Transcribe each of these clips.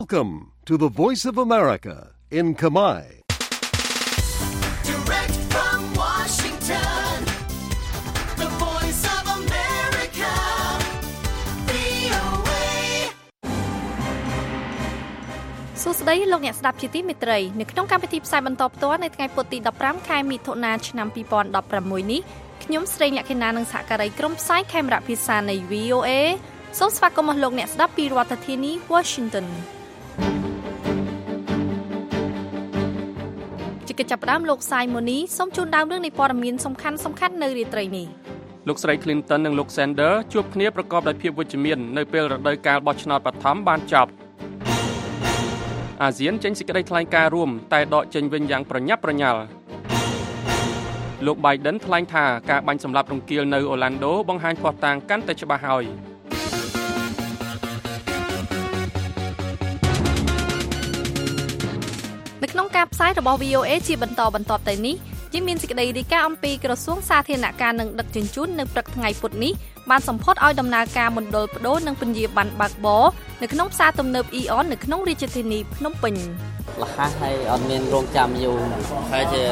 Welcome to the Voice of America in Khmer. Direct from Washington, the Voice of America, VOA. សួស្តីលោកអ្នកស្ដាប់ជាទីមេត្រីនៅក្នុងកម្មវិធីផ្សាយបន្តផ្ទាល់នៅថ្ងៃពុធទី15ខែមិថុនាឆ្នាំ2016នេះខ្ញុំស្រីលក្ខិណានិងសហការីក្រុមផ្សាយខេមរៈភាសានៃ VOA សូមស្វាគមន៍លោកអ្នកស្ដាប់ពីរដ្ឋធានី Washington ជាកិច្ចចាប់ផ្ដើមលោកសាយម៉ូនីសូមជូនដើមរឿងនៃព័ត៌មានសំខាន់ៗនៅរាត្រីនេះលោកស្រី Clinton និងលោក Sanders ជួបគ្នាប្រកបដោយភាពវិជ្ជមាននៅពេលរដូវកាលបោះឆ្នោតបឋមបានចប់អាស៊ានចេញសេចក្តីថ្លែងការណ៍រួមតែដកចេញវិញយ៉ាងប្រញាប់ប្រញាល់លោក Biden ថ្លែងថាការបាញ់សម្លាប់រង្គាលនៅ Orlando បង្ហាញភស្តុតាងកាន់តែច្បាស់ហើយនៅក្នុងការផ្សាយរបស់ VOA ជាបន្តទៅនេះយើងមានសេចក្តីរាយការណ៍អំពីក្រសួងសាធារណការនិងដឹកជញ្ជូននៅព្រឹកថ្ងៃពុធនេះបានសម្ពោធឲ្យដំណើរការមណ្ឌលប្តូរនិងពន្យាប័ណ្ណបើកបរនៅក្នុងផ្សារទំនើប Eon នៅក្នុងរាជធានីភ្នំពេញលះហើយអត់មានរងចាំយូរហើយជា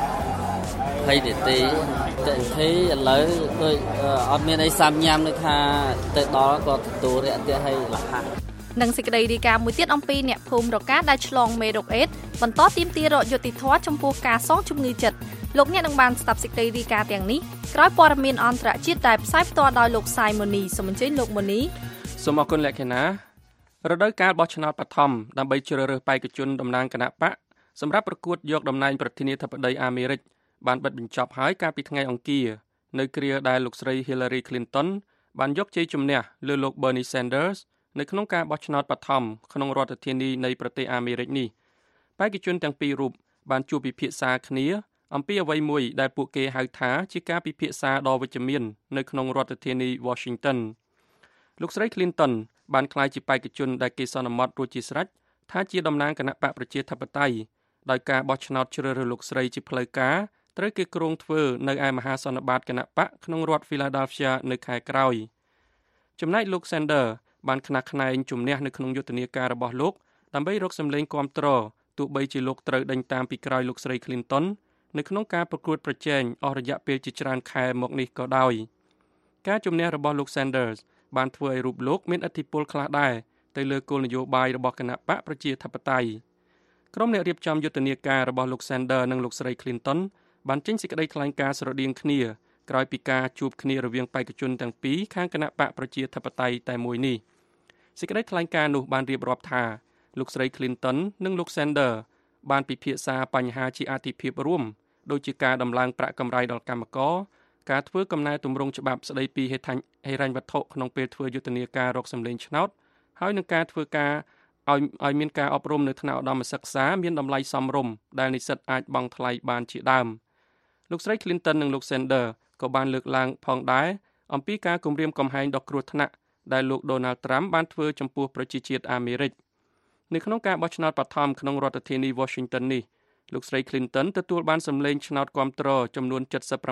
20នាទីតែទីឥឡូវដូចអត់មានអីសាំញ៉ាំនៅថាទៅដល់ក៏ទទួលរាក់ទាក់ហើយលះនិងសេចក្តីរាយការណ៍មួយទៀតអំពីអ្នកភូមិរកាដែលឆ្លងមេរោគអេដបន្តទាមទាររកយុត្តិធម៌ចំពោះការសងជំងឺចិត្តលោកអ្នកនឹងបានស្ដាប់សេចក្តីរាយការណ៍ទាំងនេះក្រោយព័ត៌មានអន្តរជាតិដែលផ្សាយផ្ទាល់ដោយលោកសាយម៉ូនីសូមអញ្ជើញលោកម៉ូនីសូមអរគុណលក្ខិណារដូវកាលបោះឆ្នោតបឋមដើម្បីជ្រើសរើសបេក្ខជនតំណាងគណៈបកសម្រាប់ប្រកួតយកតំណែងប្រធានាធិបតីអាមេរិកបានបិទបញ្ចប់ហើយកាលពីថ្ងៃអង្គារនៅគ្រាដែលលោកស្រី Hillary Clinton បានយកជ័យជំនះលើលោក Bernie Sanders នៅក្នុងការបោះឆ្នោតបឋមក្នុងរដ្ឋធានីនៃប្រទេសអាមេរិកនេះបេក្ខជនទាំងពីររូបបានជួបពិភាក្សាគ្នាអំពីអ្វីមួយដែលពួកគេហៅថាជាការពិភាក្សាដ៏វិជ្ជមាននៅក្នុងរដ្ឋធានី Washington លោកស្រី Clinton បានក្លាយជាបេក្ខជនដែលគេសន្មតរួចជាស្រេចថាជាតំណាងគណៈបកប្រជាធិបតេយ្យដោយការបោះឆ្នោតជ្រើសរើសលោកស្រីជាផ្លូវការត្រូវគេគ្រោងធ្វើនៅឯមហាសន្និបាតគណៈបកក្នុងរដ្ឋ Philadelphia នៅខែក្រោយចំណែកលោក Sanders បានខ្នះខ្នែងជំនះនៅក្នុងយុទ្ធនាការរបស់លោកដើម្បីរកសម្លេងគាំទ្រទោះបីជាលោកត្រូវដេញតាមពីក្រោយលោកស្រី Clinton នៅក្នុងការប្រកួតប្រជែងអស់រយៈពេលជាច្រើនខែមកនេះក៏ដោយការជំនះរបស់លោក Sanders បានធ្វើឲ្យរូបលោកមានឥទ្ធិពលខ្លះដែរទៅលើគោលនយោបាយរបស់គណៈបកប្រជាធិបតេយ្យក្រុមអ្នករៀបចំយុទ្ធនាការរបស់លោក Sanders និងលោកស្រី Clinton បានចេញសេចក្តីថ្លែងការណ៍ស្រដៀងគ្នាក្រោយពីការជួបគ្នារវាងបេក្ខជនទាំងពីរខាងគណៈបកប្រជាធិបតេយ្យតែមួយនេះសេចក្តីថ្លែងការណ៍នោះបានរៀបរាប់ថាលោកស្រី Clinton និងលោក Sanders បានពិភាក្សាបញ្ហាជាអាទិភាពរួមដូចជាការដំឡើងប្រាក់កម្រៃដល់កម្មករការធ្វើកំណែទម្រង់ច្បាប់ស្តីពីហិរញ្ញវត្ថុក្នុងពេលធ្វើយុទ្ធនាការរកសម្លេងឆ្នោតហើយនឹងការធ្វើការឲ្យមានការអប់រំនៅថ្នាក់ឧត្តមសិក្សាមានតម្លៃសមរម្យដែលនិស្សិតអាចបង់ថ្លៃបានជាដើមលោកស្រី Clinton និងលោក Sanders ក៏បានលើកឡើងផងដែរអំពីការគំរាមកំហែងដ៏គ្រោះថ្នាក់ដែលលោក Donald Trump បានធ្វើចំពោះប្រជាជាតិអាមេរិកនៅក្នុងការបោះឆ្នោតបឋមក្នុងរដ្ឋធានី Washington នេះលោកស្រី Clinton ទទួលបានសម្លេងឆ្នោតគាំទ្រចំនួន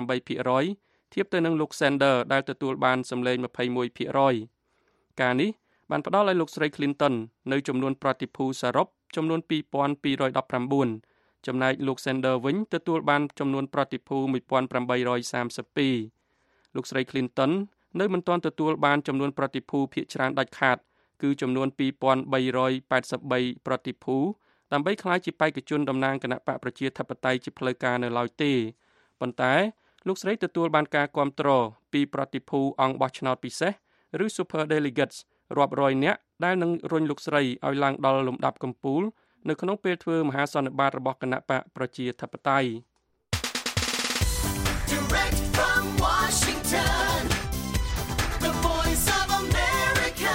78% ធៀបទៅនឹងលោក Sanders ដែលទទួលបានសម្លេង 21% ការនេះបានផ្ដល់ឲ្យលោកស្រី Clinton នៅចំនួនប្រតិភូសរុបចំនួន 2219 ចំណែកលោក Sanders វិញទទួលបានចំនួនប្រតិភូ 1832 លោកស្រី Clinton នៅមិនទាន់ទទួលបានចំនួនប្រតិភូភាគច្រើនដាច់ខាតគឺចំនួន 2383 ប្រតិភូដើម្បីក្លាយជាបេក្ខជនតំណាងគណៈបកប្រជាធិបតេយ្យជាផ្លូវការនៅឡើយទេប៉ុន្តែលោកស្រីទទួលបានការគាំទ្រពីប្រតិភូអង្គបោះឆ្នោតពិសេសឬ Super Delegates រាប់រយនាក់ដែលនឹងរុញលោកស្រីឲ្យឡើងដល់លំដាប់កំពូលនៅក្នុងពេលធ្វើមហាសន្និបាតរបស់គណៈបកប្រជាធិបតេយ្យ Direct from Washington, the Voice of America,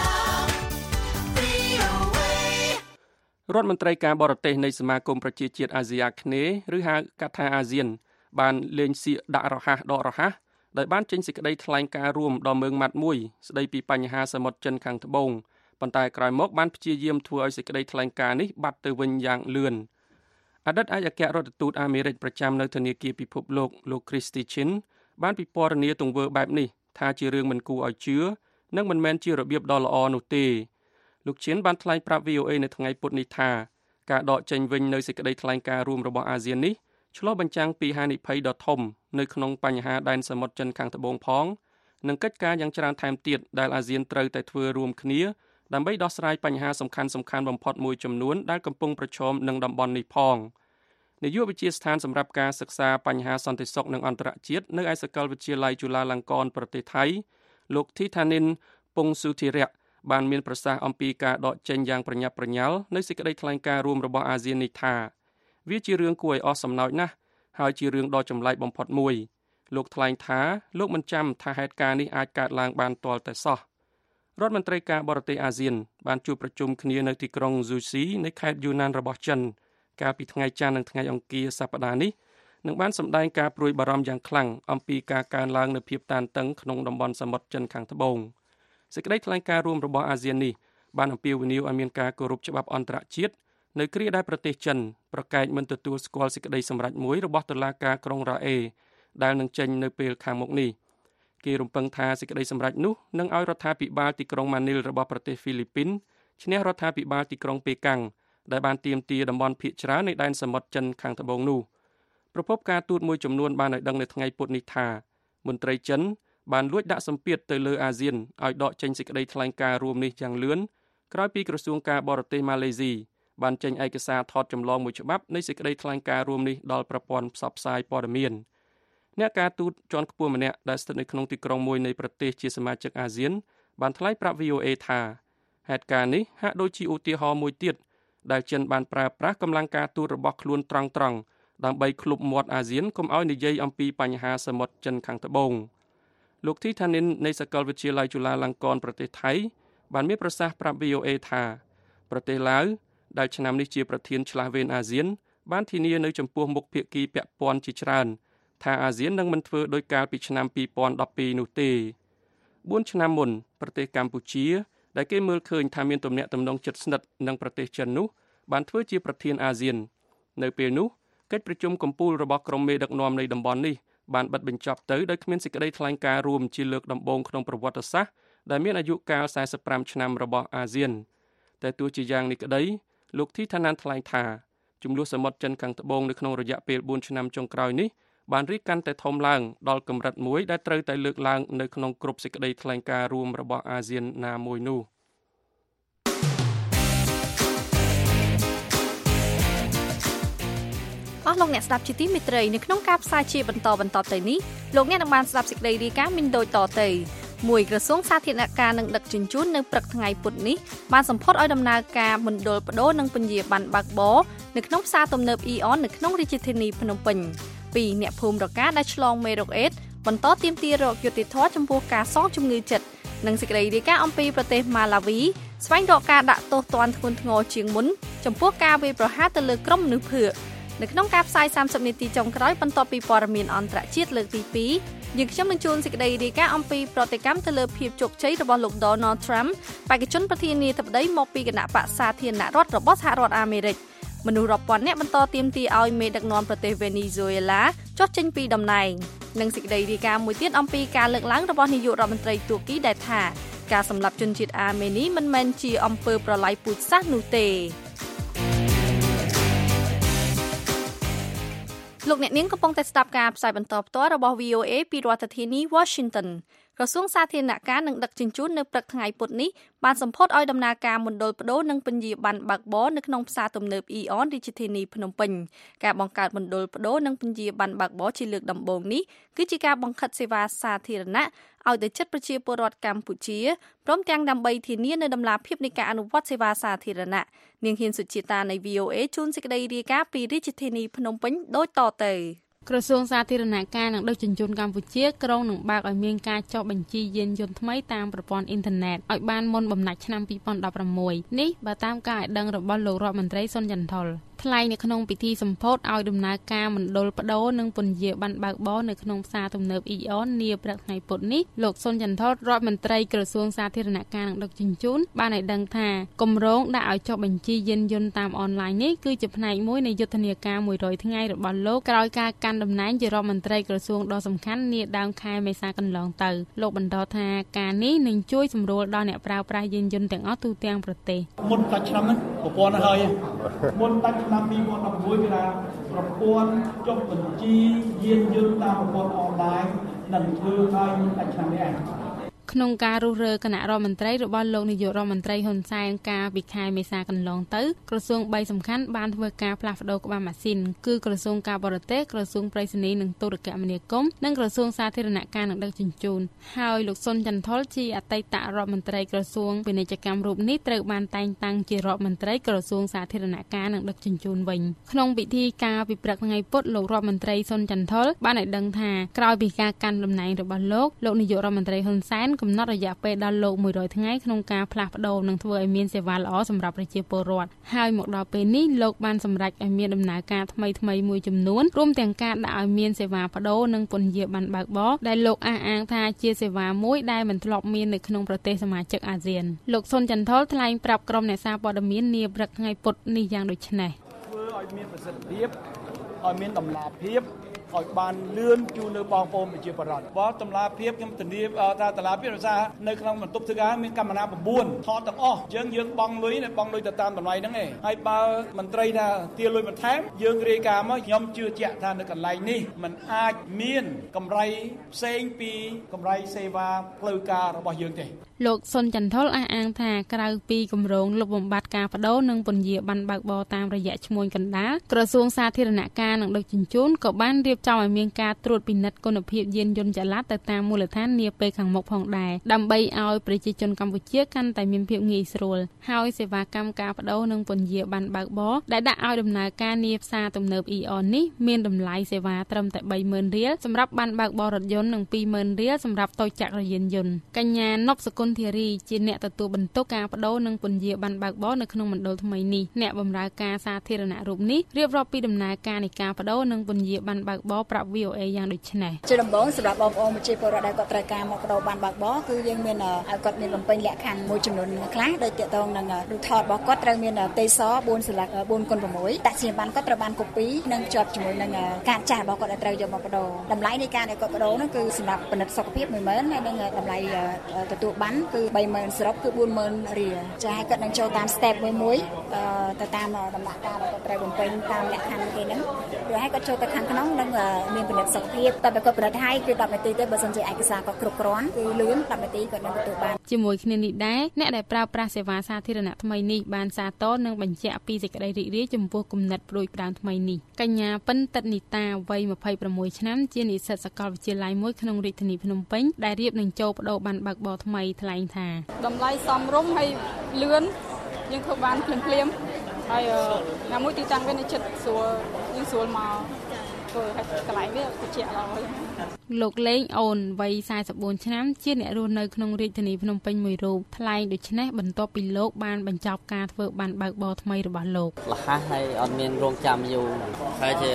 VOA. រដ្ឋមន្ត្រីការបរទេសនៃសមាគមប្រជាជាតិអាស៊ីអាគ្នេយ៍ឬហៅកាត់ថាអាស៊ានបានលេងសៀកដាក់រហ័សដករហ័សដោយបានចេញសេចក្តីថ្លែងការណ៍រួមដ៏ម៉ឺងម៉ាត់មួយស្តីពីបញ្ហាសមុទ្រចិនខាងត្បូងប៉ុន្តែក្រោយមកបានព្យាយាមធ្វើឲ្យសេចក្តីថ្លែងការណ៍នេះបាត់ទៅវិញយ៉ាងលឿនអតីតឯកអគ្គរដ្ឋទូតអាមេរិកប្រចាំនៅធនាគារពិភពលោក Christy Chin បានពិពណ៌នាទង្វើបែបនេះថាជារឿងមិនគួរឲ្យជឿនិងមិនមែនជារបៀបដ៏ល្អនោះទេលោកឈៀនបានថ្លែងប្រាប់ VOA នៅថ្ងៃពុធនេះថាការដកចេញវិញនៅសេចក្តីថ្លែងការណ៍រួមរបស់អាស៊ាននេះឆ្លុះបញ្ចាំងពីហានិភ័យដ៏ធំនៅក្នុងបញ្ហាដែនសមុទ្រចិនខាងត្បូងផងនិងកិច្ចការយ៉ាងច្រើនថែមទៀតដែលអាស៊ានត្រូវតែធ្វើរួមគ្នាដើម្បីដោះស្រាយបញ្ហាសំខាន់ៗបំផុតមួយចំនួនដែលកំពុងប្រឈមនឹងតំបន់នេះផងនាយកវិទ្យាស្ថានសម្រាប់ការសិក្សាបញ្ហាសន្តិសុខនិងអន្តរជាតិនៅឯសាកលវិទ្យាល័យជូឡាឡង់កនប្រទេសថៃលោកធីថានីនពងស៊ូធីរៈបានមានប្រសាសន៍អំពីការដកចេញយ៉ាងប្រញាប់ប្រញាល់នៅសេចក្តីថ្លែងការណ៍រួមរបស់អាស៊ាននេះថាវាជារឿងគួរឲ្យអស់សំណើចណាស់ហើយជារឿងដ៏ចម្លែកបំផុតមួយលោកថ្លែងថាលោកមិនចាំថាហេតុការណ៍នេះអាចកើតឡើងបានទាល់តែសោះរដ្ឋមន្ត្រីការបរទេសអាស៊ានបានជួបប្រជុំគ្នានៅទីក្រុងស៊ូស៊ីនៃខេត្តយូណានរបស់ចិនកាលពីថ្ងៃច័ន្ទនិងថ្ងៃអង្គារសប្តាហ៍នេះនឹងបានសម្ដែងការព្រួយបារម្ភយ៉ាងខ្លាំងអំពីការកើនឡើងនៃភាពតានតឹងក្នុងតំបន់សមុទ្រចិនខាងត្បូងសេចក្តីថ្លែងការណ៍រួមរបស់អាស៊ាននេះបានអំពាវនាវឲ្យមានការគោរពច្បាប់អន្តរជាតិនៅគ្រាដែលប្រទេសចិនប្រកែកមិនទទួលស្គាល់សេចក្តីសម្រេចមួយរបស់តុលាការក្រុងរ៉ាអេដែលនឹងចេញនៅពេលខាងមុខនេះគេរំពឹងថាសេចក្តីសម្រេចនោះនឹងឲ្យរដ្ឋាភិបាលទីក្រុងម៉ានីលរបស់ប្រទេសហ្វីលីពីនឈ្នះរដ្ឋាភិបាលទីក្រុងប៉េកាំងដែលបានទាមទារតំបន់ភាគច្រើននៃដែនសមុទ្រចិនខាងត្បូងនោះប្រពន្ធការទូតមួយចំនួនបានឲ្យដឹងនៅថ្ងៃពុធនេះថាមន្ត្រីចិនបានលួចដាក់សម្ពាធទៅលើអាស៊ានឲ្យដកចេញសេចក្តីថ្លែងការណ៍រួមនេះយ៉ាងលឿនក្រោយពីក្រសួងការបរទេសម៉ាឡេស៊ីបានចេញឯកសារថតចម្លងមួយច្បាប់នៃសេចក្តីថ្លែងការណ៍រួមនេះដល់ប្រព័ន្ធផ្សព្វផ្សាយព័ត៌មានអ្នកការទូតជាន់ខ្ពស់ម្នាក់ដែលស្ថិតនៅក្នុងទីក្រុងមួយនៃប្រទេសជាសមាជិកអាស៊ានបានថ្លែងប្រាប់ VOA ថាហេតុការណ៍នេះហាក់ដូចជាឧទាហរណ៍មួយទៀតដែលចិនបានប្រើប្រាស់កម្លាំងការទូតរបស់ខ្លួនត្រង់ៗដើម្បីឃ្លុបមាត់អាស៊ានកុំឲ្យនិយាយអំពីបញ្ហាសមុទ្រចិនខាងត្បូងលោកធីថានីននៃសាកលវិទ្យាល័យជូឡាឡង់កនប្រទេសថៃបានមានប្រសាសន៍ប្រាប់ VOA ថាប្រទេសឡាវដែលឆ្នាំនេះជាប្រធានឆ្លាស់វេនអាស៊ានបានធានានៅចំពោះមុខភាគីពាក់ព័ន្ធជាច្រើនថាអាស៊ាននឹងមិនធ្វើដោយកាលពីឆ្នាំ2012នោះទេ4ឆ្នាំមុនប្រទេសកម្ពុជាដែលគេមើលឃើញថាមានទំនាក់ទំនងជិតស្និទ្ធនឹងប្រទេសចិននោះបានធ្វើជាប្រធានអាស៊ាននៅពេលនោះកិច្ចប្រជុំកំពូលរបស់ក្រុមមេដឹកនាំនៃតំបន់នេះបានបិទបញ្ចប់ទៅដោយគ្មានសេចក្តីថ្លែងការណ៍រួមជាលើកដំបូងក្នុងប្រវត្តិសាស្ត្រដែលមានអាយុកាល45ឆ្នាំរបស់អាស៊ានតែទោះជាយ៉ាងនេះក្តីលោកធីថាណានថ្លែងថាចំនួនសមុទ្រចិនខាងត្បូងនៅក្នុងរយៈពេល4ឆ្នាំចុងក្រោយនេះបានរីកកាន់តែធំឡើងដល់កម្រិតមួយដែលត្រូវតែលើកឡើងនៅក្នុងគ្រប់សេចក្តីថ្លែងការណ៍រួមរបស់អាស៊ានណាមួយនោះអស់លោកអ្នកស្ដាប់ជាទីមេត្រីនៅក្នុងការផ្សាយជាបន្តទៅនេះលោកអ្នកនឹងបានស្ដាប់សេចក្តីរាយការណ៍មានដូចតទៅមួយក្រសួងសាធារណការនឹងដឹកជញ្ជូននៅព្រឹកថ្ងៃពុធនេះបានសម្ពោធឲ្យដំណើរការមណ្ឌលបដូរនិងពញាប័ណ្ណបើកបរនៅក្នុងផ្សារទំនើប Eon នៅក្នុងរាជធានីភ្នំពេញពីអ្នកភូមិរកាដែលឆ្លងមេរោគអេដបន្តទាមទាររកយុត្តិធម៌ចំពោះការសងជំងឺចិត្តនិងសេចក្តីរាយការណ៍អំពីប្រទេសម៉ាឡាវីស្វែងរកការដាក់ទោសទណ្ឌធ្ងន់ធ្ងរជាងមុនចំពោះការវាយប្រហារទៅលើក្រុមមនុស្សភឿនៅក្នុងការផ្សាយ30នាទីចុងក្រោយបន្ទាប់ពីព័ត៌មានអន្តរជាតិលើកទី2យើងខ្ញុំនឹងជួនសេចក្តីរាយការណ៍អំពីប្រតិកម្មទៅលើភាពជោគជ័យរបស់លោក Donald Trump បេក្ខជនប្រធានាធិបតីមកពីគណៈបក្សសាធារណរដ្ឋរបស់សហរដ្ឋអាមេរិកមនុស្សរាប់ពាន់នាក់បន្តទាមទារឲ្យមេដឹកនាំប្រទេសវេនីស៊ុយអេឡាចុះចេញពីតំណែងនិងសេចក្តីរាយការណ៍មួយទៀតអំពីការលើកឡើងរបស់នាយករដ្ឋមន្ត្រីទួរគីដែលថាការសម្លាប់ជនជាតិអាមេនីមិនមែនជាអំពើប្រល័យពូជសាសន៍នោះទេលោកអ្នកនាងកំពុងតែស្ដាប់ការផ្សាយបន្តផ្ទាល់របស់ VOA ពីរដ្ឋធានី Washington ក្រសួងសាធារណការនឹងដឹកជញ្ជូននៅព្រឹកថ្ងៃពុធនេះបានសម្ពោធឲ្យដំណើរការមណ្ឌលបដូរនិងពញាប័ណ្ណបើកបរនៅក្នុងផ្សារទំនើប Eon រាជធានីភ្នំពេញការបង្កើតមណ្ឌលបដូរនិងពញាប័ណ្ណបើកបរជាលើកដំបូងនេះគឺជាការបង្ខិតសេវាសាធារណៈឲ្យទៅជិតប្រជាពលរដ្ឋកម្ពុជាព្រមទាំងដើម្បីធានានូវតម្លាភាពនៃការអនុវត្តសេវាសាធារណៈនាងហ៊ានសុជាតានៃ VOA ជូនសេចក្តីរាយការណ៍ពីរាជធានីភ្នំពេញដូចតទៅក្រសួងសាធារណការនឹងដឹកជញ្ជូនកម្ពុជាក្រុងនឹងបើកឲ្យមានការចុះបញ្ជីយានយន្តថ្មីតាមប្រព័ន្ធអ៊ីនធឺណិតឲ្យបានមុនបំណាច់ឆ្នាំ2016នេះបើតាមការឲ្យដឹងរបស់លោករដ្ឋមន្ត្រីសុនចន្ទថុលថ្លែងនៅក្នុងពិធីសម្ពោធឲ្យដំណើរការមណ្ឌលបដូរនិងពន្យាបានបើកបរនៅក្នុងផ្សារទំនើប EON នាព្រឹកថ្ងៃពុធនេះលោកសុនចន្ទថុលរដ្ឋមន្ត្រីក្រសួងសាធារណការនិងដឹកជញ្ជូនបានឲ្យដឹងថាគម្រោងដាក់ឲ្យចុះបញ្ជីយានយន្តតាមអនឡាញនេះគឺជាផ្នែកមួយនៃយុទ្ធនាការ100ថ្ងៃរបស់លោកក្រោយការកាន់តំណែងជារដ្ឋមន្ត្រីក្រសួងដ៏សំខាន់នាដើមខែមេសាកន្លងទៅលោកបន្តថាការនេះនឹងជួយសម្រួលដល់អ្នកប្រើប្រាស់យានយន្តទាំងអស់ទូទាំងប្រទេសមុនដាច់ឆ្នាំហ្នឹងប្រព័ន្ធហើយមុនដាច់ឆ្នាំ2016វាថាប្រព័ន្ធចុះបញ្ជីយានយន្តតាមប្រព័ន្ធអនឡាញនឹងធ្វើឲ្យមុនដាច់ឆ្នាំនេះឯងក្នុងការរុះរើគណៈរដ្ឋមន្ត្រីរបស់លោកនាយករដ្ឋមន្ត្រីហ៊ុនសែនកាលពីខែមេសាកន្លងទៅក្រសួង3សំខាន់បានធ្វើការផ្លាស់ប្តូរក្បាលម៉ាស៊ីនគឺក្រសួងការបរទេសក្រសួងប្រៃសណីនិងទូរគមនាគមន៍និងក្រសួងសាធារណការនិងដឹកជញ្ជូនហើយលោកសុនចន្ទថុលជាអតីតរដ្ឋមន្ត្រីក្រសួងពាណិជ្ជកម្មរូបនេះត្រូវបានតែងតាំងជារដ្ឋមន្ត្រីក្រសួងសាធារណការនិងដឹកជញ្ជូនវិញក្នុងពិធីការពិព្រឹកថ្ងៃពុធលោករដ្ឋមន្ត្រីសុនចន្ទថុលបានឲ្យដឹងថាក្រោយពីការកាន់តំណែងរបស់លោកនាយករដ្ឋមន្ត្រីហ៊ុនសែនកំណត់រយៈពេលដល់លោក100ថ្ងៃក្នុងការផ្លាស់ប្ដូរនិងធ្វើឲ្យមានសេវាល្អសម្រាប់ប្រជាពលរដ្ឋហើយមកដល់ពេលនេះលោកបានសម្រេចឲ្យមានដំណើរការថ្មីមួយចំនួនរួមទាំងការដាក់ឲ្យមានសេវាប្ដូរនិងពន្យាបានបើកបរដែលលោកអះអាងថាជាសេវាមួយដែលមិនធ្លាប់មាននៅក្នុងប្រទេសសមាជិកអាស៊ានលោកសុនចន្ទថុលថ្លែងប្រាប់ក្រុមអ្នកសារព័ត៌មាននាព្រឹកថ្ងៃពុធនេះយ៉ាងដូចនេះធ្វើឲ្យមានប្រសិទ្ធភាពឲ្យមានតម្លាភាពឲ្យបានលឿនជូននៅបងប្អូនប្រជាពលរដ្ឋបើតម្លាភាពខ្ញុំធានាថាតម្លាភាពដោយសារនៅក្នុងបន្ទប់ធ្វើការមានកម្មណា9ថតទាំងអស់យើងបង់លុយទៅតាមតម្លៃហ្នឹងឯងហើយបើមន្ត្រីថាទារលុយបន្ថែមយើងរាយការណ៍មកខ្ញុំជឿជាក់ថានៅកន្លែងនេះมันអាចមានកម្រៃផ្សេងពីកម្រៃសេវាផ្លូវការរបស់យើងទេលោកសុនចន្ទថុលអះអាងថាក្រៅពីគម្រោងលុបបំបាត់ការបដូរនិងពន្យាបានបើកបរតាមរយៈឈ្មួញកណ្ដាលក្រសួងសាធារណការនិងដឹកជញ្ជូនក៏បានរៀបចំឲ្យមានការត្រួតពិនិត្យគុណភាពយានយន្តចល័តទៅតាមមូលដ្ឋាននាពេលខាងមុខផងដែរដើម្បីឲ្យប្រជាជនកម្ពុជាកាន់តែមានភាពងាយស្រួលហើយសេវាកម្មការបដូរនិងពន្យាបានបើកបរដែលដាក់ឲ្យដំណើរការនាផ្សារទំនើប EON នេះមានតម្លៃសេវាត្រឹមតែ 30,000 រៀលសម្រាប់បានបើកបររថយន្តនិង 20,000 រៀលសម្រាប់តូចចក្រយានយន្តកញ្ញាណប់សគុណធារីជាអ្នកទទួលបន្ទុកការបដូរនិងពន្យាបានបើកបរនៅក្នុងមណ្ឌលថ្មីនេះអ្នកបម្រើការសាធារណៈរូបនេះរៀបរាប់ពីដំណើរការនៃការបដូរនិងពន្យាបានបើកបរប្រាប់ VOA យ៉ាងដូចនេះជាដំបូងសម្រាប់បងប្អូនប្រជាពលរដ្ឋដែលគាត់ត្រូវការមកបដូរបានបើកបរគឺយើងមានឲ្យគាត់មានបំពេញលក្ខខណ្ឌមួយចំនួនខ្លះដោយទាក់ទងនឹងរូបថតរបស់គាត់ត្រូវមានទេស4ស្លាក 4x6 តាក់សញ្ញាប័ណ្ណគាត់ត្រូវបានកូពីនិងភ្ជាប់ជាមួយនឹងកាតចាស់របស់គាត់ដែលត្រូវយកមកបដូរតម្លៃនៃការដែលគាត់បដូរនោះគឺសម្រាប់ពិនិត្យសុខភាព 10,000 ហើយនឹងតម្លៃទទួលបានគឺ 30,000 សរុបគឺ 40,000 រៀលចា៎ហើយគាត់នឹងចូលតាម step មួយទៅតាមដំណាក់កាលដែលគាត់ត្រូវបំពេញតាមលក្ខខណ្ឌគេហ្នឹងរួចហើយគាត់ចូលទៅខាងក្នុងនឹងមានពិនិត្យសុខភាពតែបើគាត់ពិនិត្យហើយគឺ10នាទីទេបើសិនជាឯកសារគាត់គ្រប់គ្រាន់គឺលឿន10នាទីគាត់នឹងទទួលបានជាមួយគ្នានេះដែរអ្នកដែលប្រើប្រាស់សេវាសាធារណៈថ្មីនេះបានសាទរនិងបញ្ជាក់ពីសេចក្តីរីករាយចំពោះគំនិតប្រួយផ្ដើមថ្មីនេះកញ្ញាពិនតិតនីតាវ័យ26ឆ្នាំជានិស្សិតសាកលវិទ្យាល័យមួយក្នុងរាជធានីភ្នំពេញដែលរៀបនឹងចូលបដូរបានបើកបរថ្មីថ្លែងថាតម្លៃសមរម្យហើយលឿនយើងធ្វើបានភ្លាមហើយណាមួយទីតាំងវានៅចិត្តស្រួលយើងស្រួលមកធ្វើឲ្យកន្លែងវាត្រជាក់ល្អលោកលេងអូនវ័យ44ឆ្នាំជាអ្នករស់នៅក្នុងរាជធានីភ្នំពេញមួយរូបថ្លែងដូចនេះបន្ទាប់ពីលោកបានបញ្ចប់ការធ្វើបានបើកបរថ្មីរបស់លោកលះហើយអត់មានរងចាំយូរហើយជា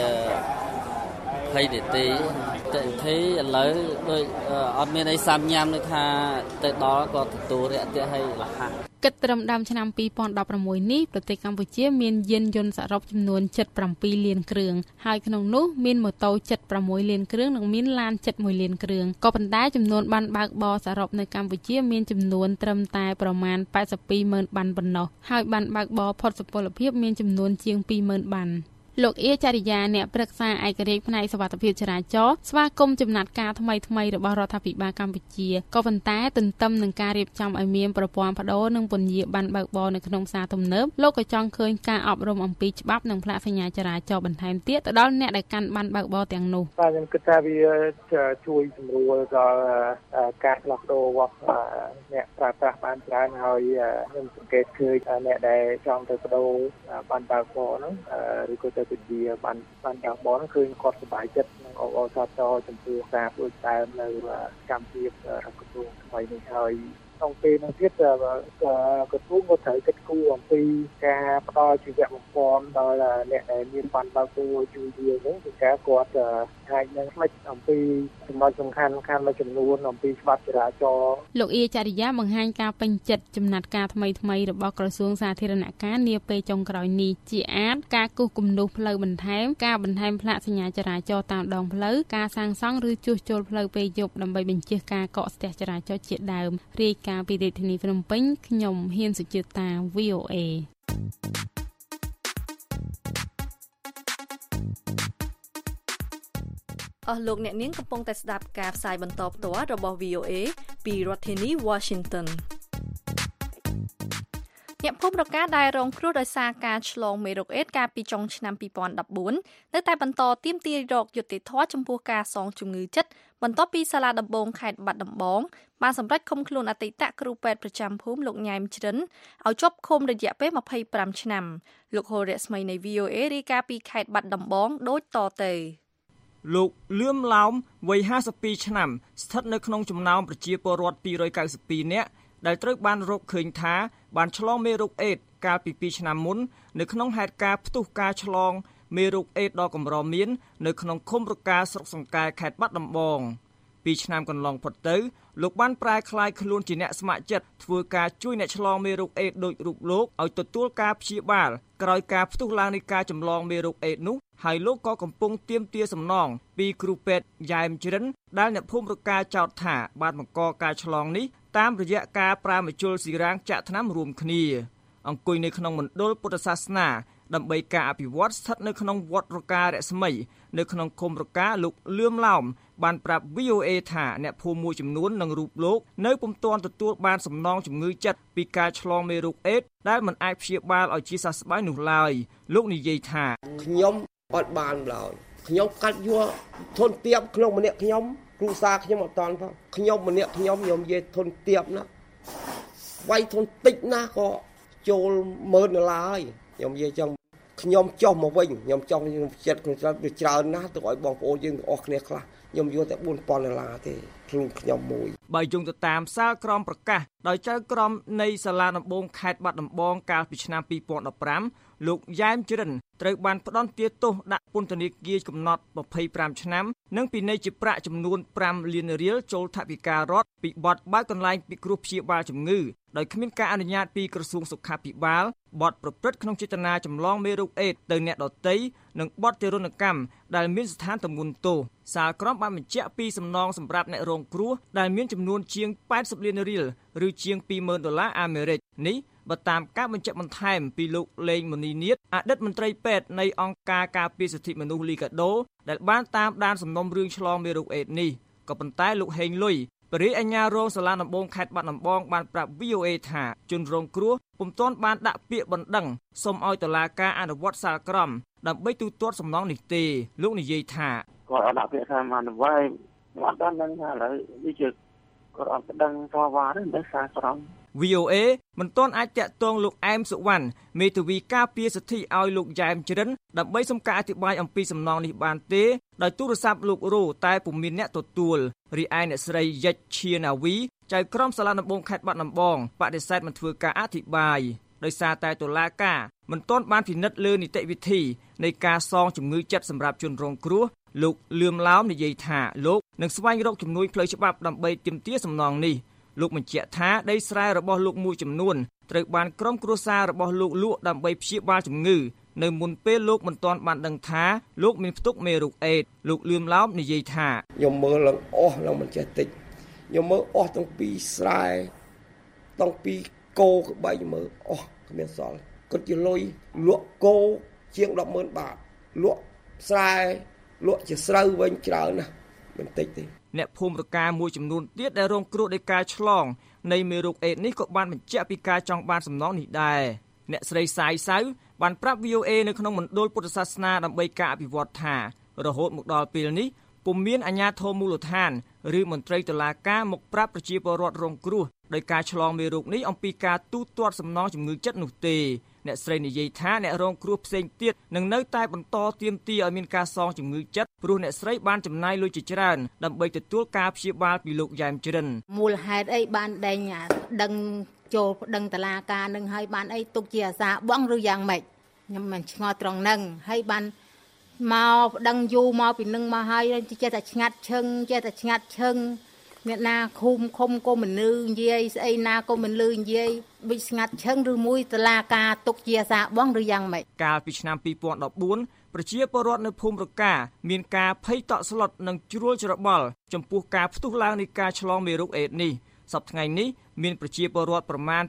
20នាទីតែឥឡូវដូចអត់មានអីសាំញ៉ាំនៅថាទៅដល់ក៏ទទួលរាក់ទាក់ឲ្យលះគិតត្រឹមដើមឆ្នាំ2016នេះប្រទេសកម្ពុជាមានយានយន្តសរុបចំនួន77លានគ្រឿងហើយក្នុងនោះមានម៉ូតូ76លានគ្រឿងនិងមានឡាន71លានគ្រឿងក៏ប៉ុន្តែចំនួនបានបើកបរសរុបនៅកម្ពុជាមានចំនួនត្រឹមតែប្រមាណ 82,000 ប័ណ្ណប៉ុណ្ណោះហើយប័ណ្ណបើកបរផុតសុពលភាពមានចំនួនជាង 20,000 ប័ណ្ណលោកអៀចរិយាអ្នកប្រឹក្សាឯករាជ្យផ្នែកសុវត្ថិភាពចរាចរណ៍ស្វាគមន៍ចំណាត់ការថ្មីរបស់រដ្ឋាភិបាលកម្ពុជាក៏ប៉ុន្តែទន្ទឹមនឹងការរៀបចំឲ្យមានប្រព័ន្ធបដូរនិងពន្យាប័ណ្ណបើកបរនៅក្នុងផ្សារទំនើបលោកក៏ចង់ឃើញការអប់រំអំពីច្បាប់និងផ្លាកសញ្ញាចរាចរណ៍បន្ថែមទៀតទៅដល់អ្នកដែលកាន់ប័ណ្ណបើកបរទាំងនោះបាទខ្ញុំគិតថាវាជួយសម្រួលដល់ការផ្លាស់ប្ដូររបស់អ្នកប្រើប្រាស់បានច្រើនហើយខ្ញុំសង្កេតឃើញអ្នកដែលចង់ទៅបដូរប័ណ្ណបើកបរហ្នឹងឬក៏ទៅវិជាបានបើកបរហ្នឹងគឺគាត់សប្បាយចិត្តនឹងអបអរសាទរចំពោះការធ្វើតាមនៅកម្មវិធីរបស់ក្រសួងថ្មីនេះហើយក្នុងពេលនោះទៀតក្រសួងក៏ត្រូវគិតគូរអំពីការផ្ដល់ជីវៈបំពន់ដល់អ្នកដែលមានបានបើកទូជួយវាហ្នឹងគឺការគាត់អាចនឹងផ្លេចអំពីចំណុចសំខាន់មួយចំនួនអំពីច្បាប់ចរាចរណ៍លោកអៀចរិយាបង្ហាញការពេញចិត្តចំណាត់ការថ្មីរបស់ក្រសួងសាធារណការនាពេលចុងក្រោយនេះជាអាចការគូសគំនូសផ្លូវបន្ថែមការបន្ថែមផ្លាកសញ្ញាចរាចរណ៍តាមដងផ្លូវការសាងសង់ឬជួសជុលផ្លូវពេលយប់ដើម្បីបញ្ជៀសការកកស្ទះចរាចរណ៍ជាដើមរាយការណ៍ពីរាជធានីភ្នំពេញខ្ញុំហ៊ានសុជាតា VOA អស់លោកអ្នកនាងកំពុងតែស្ដាប់ការផ្សាយបន្តផ្ទាល់របស់ VOA ពីរដ្ឋធានី Washington អ្នកភូមិរកាដែលរងគ្រោះដោយសារការឆ្លងមេរោគអេដសកាលពីចុងឆ្នាំ2014នៅតែបន្តទាមទាររកយុត្តិធម៌ចំពោះការសងជំងឺចិត្តបន្ទាប់ពីសាលាដំបងខេត្តបាត់ដំបងបានសម្រេចឃុំខ្លួនអតីតគ្រូពេទ្យប្រចាំភូមិលោកញ៉ែមជ្រិនឲ្យជាប់ឃុំរយៈពេល25ឆ្នាំលោកហូរ៉េស្មីនៃ VOA រាយការណ៍ពីខេត្តបាត់ដំបងដូចតទៅលោកលឿមឡោមវ័យ52ឆ្នាំស្ថិតនៅក្នុងចំណោមប្រជាពលរដ្ឋ292នាក់ដែលត្រូវបានរកឃើញថាបានឆ្លងមេរោគអេដសកាលពី2ឆ្នាំមុននៅក្នុងហេតុការណ៍ផ្ទុះការឆ្លងមេរោគអេដសដ៏កម្រមាននៅក្នុងឃុំរកាស្រុកសង្កែខេត្តបាត់ដំបង2ឆ្នាំកន្លងផុតទៅលោកបានប្រែក្លាយខ្លួនជាអ្នកស្ម័គ្រចិត្តធ្វើការជួយអ្នកឆ្លងមេរោគអេដសដោយរូបលោកឲ្យទទួលការព្យាបាលក្រោយការផ្ទុះឡើងនៃការចម្លងមេរោគអេដសនោះហើយលោកក៏កំពុងទាមទារសំណងពីគ្រូពេទ្យយ៉ែមជ្រិនដែលអ្នកភូមិរកាចោទថាបានបង្កការឆ្លងនេះតាមរយៈការប្រើមជុលស៊ីរាងចាក់ថ្នាំរួមគ្នាអង្គុយនៅក្នុងមណ្ឌលពុទ្ធសាសនាដើម្បីការអភិវឌ្ឍស្ថិតនៅក្នុងវត្តរការស្មីនៅក្នុងឃុំរកាលោកលឿមឡោមបានប្រាប់ VOA ថាអ្នកភូមិមួយចំនួននឹងរូបលោកនៅពុំទាន់ទទួលបានសំណងជំងឺចិត្តពីការឆ្លងមេរោគអេដសដែលមិនអាចព្យាបាលឲ្យជាសះស្បើយនោះឡើយលោកនិយាយថាខ្ញុំអត់បានឡើយខ្ញុំកាត់យកធនទាបក្នុងម្នាក់ខ្ញុំគ្រូសាខ្ញុំអត់តន់ផងខ្ញុំម្នាក់ខ្ញុំនិយាយធនទាបណាវាយធនតិចណាក៏ចូល$10000ហើយខ្ញុំនិយាយចឹងខ្ញុំចុះមកវិញខ្ញុំចង់ចិត្តខ្ញុំច្រើនណាស់ទៅឲ្យបងប្អូនយើងទាំងអស់គ្នាខ្លះខ្ញុំយកតែ$4000ទេខ្លួនខ្ញុំមួយបើយោងទៅតាមសារក្រមប្រកាសដោយចៅក្រមនៃសាលាដំបងខេត្តបាត់ដំបងកាលពីឆ្នាំ2015លោកយ៉ែមជ្រិនត្រូវបានផ្ដន្ទាទោសដាក់ពន្ធនាគារកំណត់25ឆ្នាំនិងពិន័យជាប្រាក់ចំនួន5លានរៀលចូលថវិការដ្ឋពីបទបើកកន្លែងពិគ្រោះព្យាបាលជំងឺដោយគ្មានការអនុញ្ញាតពីក្រសួងសុខាភិបាលបទប្រព្រឹត្តក្នុងចេតនាចម្លងមេរោគអេដសទៅអ្នកដទៃនិងបទទារុណកម្មដែលមានស្ថានទម្ងន់ទោសសាលក្រមបានបញ្ជាក់ពីសំណងសម្រាប់អ្នករងគ្រោះដែលមានចំនួនជាង80លានរៀលឬជាង$20000អាមេរិកនេះបើតាមការបញ្ជាក់បន្ថែមពីលោកលេងមនីនាថអតីតមន្ត្រីពេទ្យនៃអង្គការការពារសិទ្ធិមនុស្សលីកាដូដែលបានតាមដានសំណុំរឿងឆ្លងមេរោគអេដសនេះក៏ប៉ុន្តែលោកហេងលុយបរិយាអាជ្ញារងសាលាដំបងខេត្តបាត់ដំបងបានប្រាប់ VOA ថាជនរងគ្រោះពុំទាន់បានដាក់ពាក្យបណ្ដឹងសូមឲ្យតុលាការអនុវត្តសាលក្រមដើម្បីទូទាត់សំណងនេះទេលោកនិយាយថាគាត់អត់ដាក់ពាក្យថាបានវាយអត់ដឹងថាឥឡូវនេះជាគាត់អត់ដឹងតវ៉ាទេមិនសាលក្រម VOA មិនទាន់អាចតាក់ទងលោកអែមសុវណ្ណមេធាវីការពារសិទ្ធិឲ្យលោកយ៉ែមជ្រិនដើម្បីសុំការអធិប្បាយអំពីសំណងនេះបានទេដោយទូរស័ព្ទលោករੂតែពុំមានអ្នកទទួលរីឯអ្នកស្រីយិចឈៀណាវីចៅក្រមសាលាដំបងខេត្តបាត់ដំបងបដិសេធមិនធ្វើការអធិប្បាយដោយសារតែតុលាការមិនទាន់បានពិនិត្យលើនីតិវិធីនៃការសងជំងឺចិត្តសម្រាប់ជនរងគ្រោះលោកលឿមឡោមនិយាយថាលោកនឹងស្វែងរកជំនួយផ្លូវច្បាប់ដើម្បីទាមទារសំណងនេះលោកបញ្ជាក់ថាដីស្រែរបស់លោកមួយចំនួនត្រូវបានក្រុមគ្រួសាររបស់លោកលក់ដើម្បីព្យាបាលជំងឺនៅមុនពេលលោកមិនទាន់បានដឹងថាលោកមានផ្ទុកមេរោគអេដសលោកលឿមឡោមនិយាយថាខ្ញុំមើលឡើងអស់ឡើងមិនចេះតិចខ្ញុំមើលអស់ទាំងពីស្រែទាំងពីគោក្បីមើលអស់គ្មានសល់គិតជាលុយលក់គោជាង$100,000លក់ស្រែលក់ជាស្រូវវិញច្រើនណាស់មិនតិចទេអ្នកភូមិរកាមួយចំនួនទៀតដែលរងគ្រោះដោយការឆ្លងនៃមេរោគអេដសនេះក៏បានបញ្ជាក់ពីការចង់បានសំណងនេះដែរអ្នកស្រីសាយសៅបានប្រាប់ VOA នៅក្នុងមណ្ឌលពុទ្ធសាសនាដើម្បីការអភិវឌ្ឍថារហូតមកដល់ពេលនេះពុំមានអាជ្ញាធរមូលដ្ឋានឬមន្ត្រីតុលាការមកប្រាប់ប្រជាពលរដ្ឋរងគ្រោះដោយការឆ្លងមេរោគនេះអំពីការទូទាត់សំណងជំងឺចិត្តនោះទេអ្នកស្រីនិយាយថាអ្នករងគ្រោះផ្សេងទៀតនឹងនៅតែបន្តទាមទារឲ្យមានការសងជំងឺចិត្តព្រោះអ្នកស្រីបានចំណាយលុយជាច្រើនដើម្បីទទួលការព្យាបាលពីលោកយ៉ែមជ្រិនមូលហេតុអីបានដេញដឹងចូលប្តឹងតុលាការនឹងឲ្យបានអីទុកជាអាសាបងឬយ៉ាងម៉េចខ្ញុំមិនឆ្ងល់ត្រង់ហ្នឹងហើយបានមកប្តឹងយូរមកពីនឹងមកហើយចេះតែឆ្ងាត់ឈឹងចេះតែឆ្ងាត់ឈឹងអ្នកណាឃុំក៏មិនលឺនិយាយស្អីណាក៏មិនលឺនិយាយបិចស្ងាត់ឈឹងឬមួយតុលាការទុកជាអាសាបងឬយ៉ាងម៉េចកាលពីឆ្នាំ2014ប្រជាពលរដ្ឋនៅភូមិរកាមានការភ័យតក់ស្លុតនិងជ្រួលច្របល់ចំពោះការផ្ទុះឡើងនៃការឆ្លងមេរោគអេដស៍នេះសប្តាហ៍ថ្ងៃនេះមានប្រជាពលរដ្ឋប្រមាណ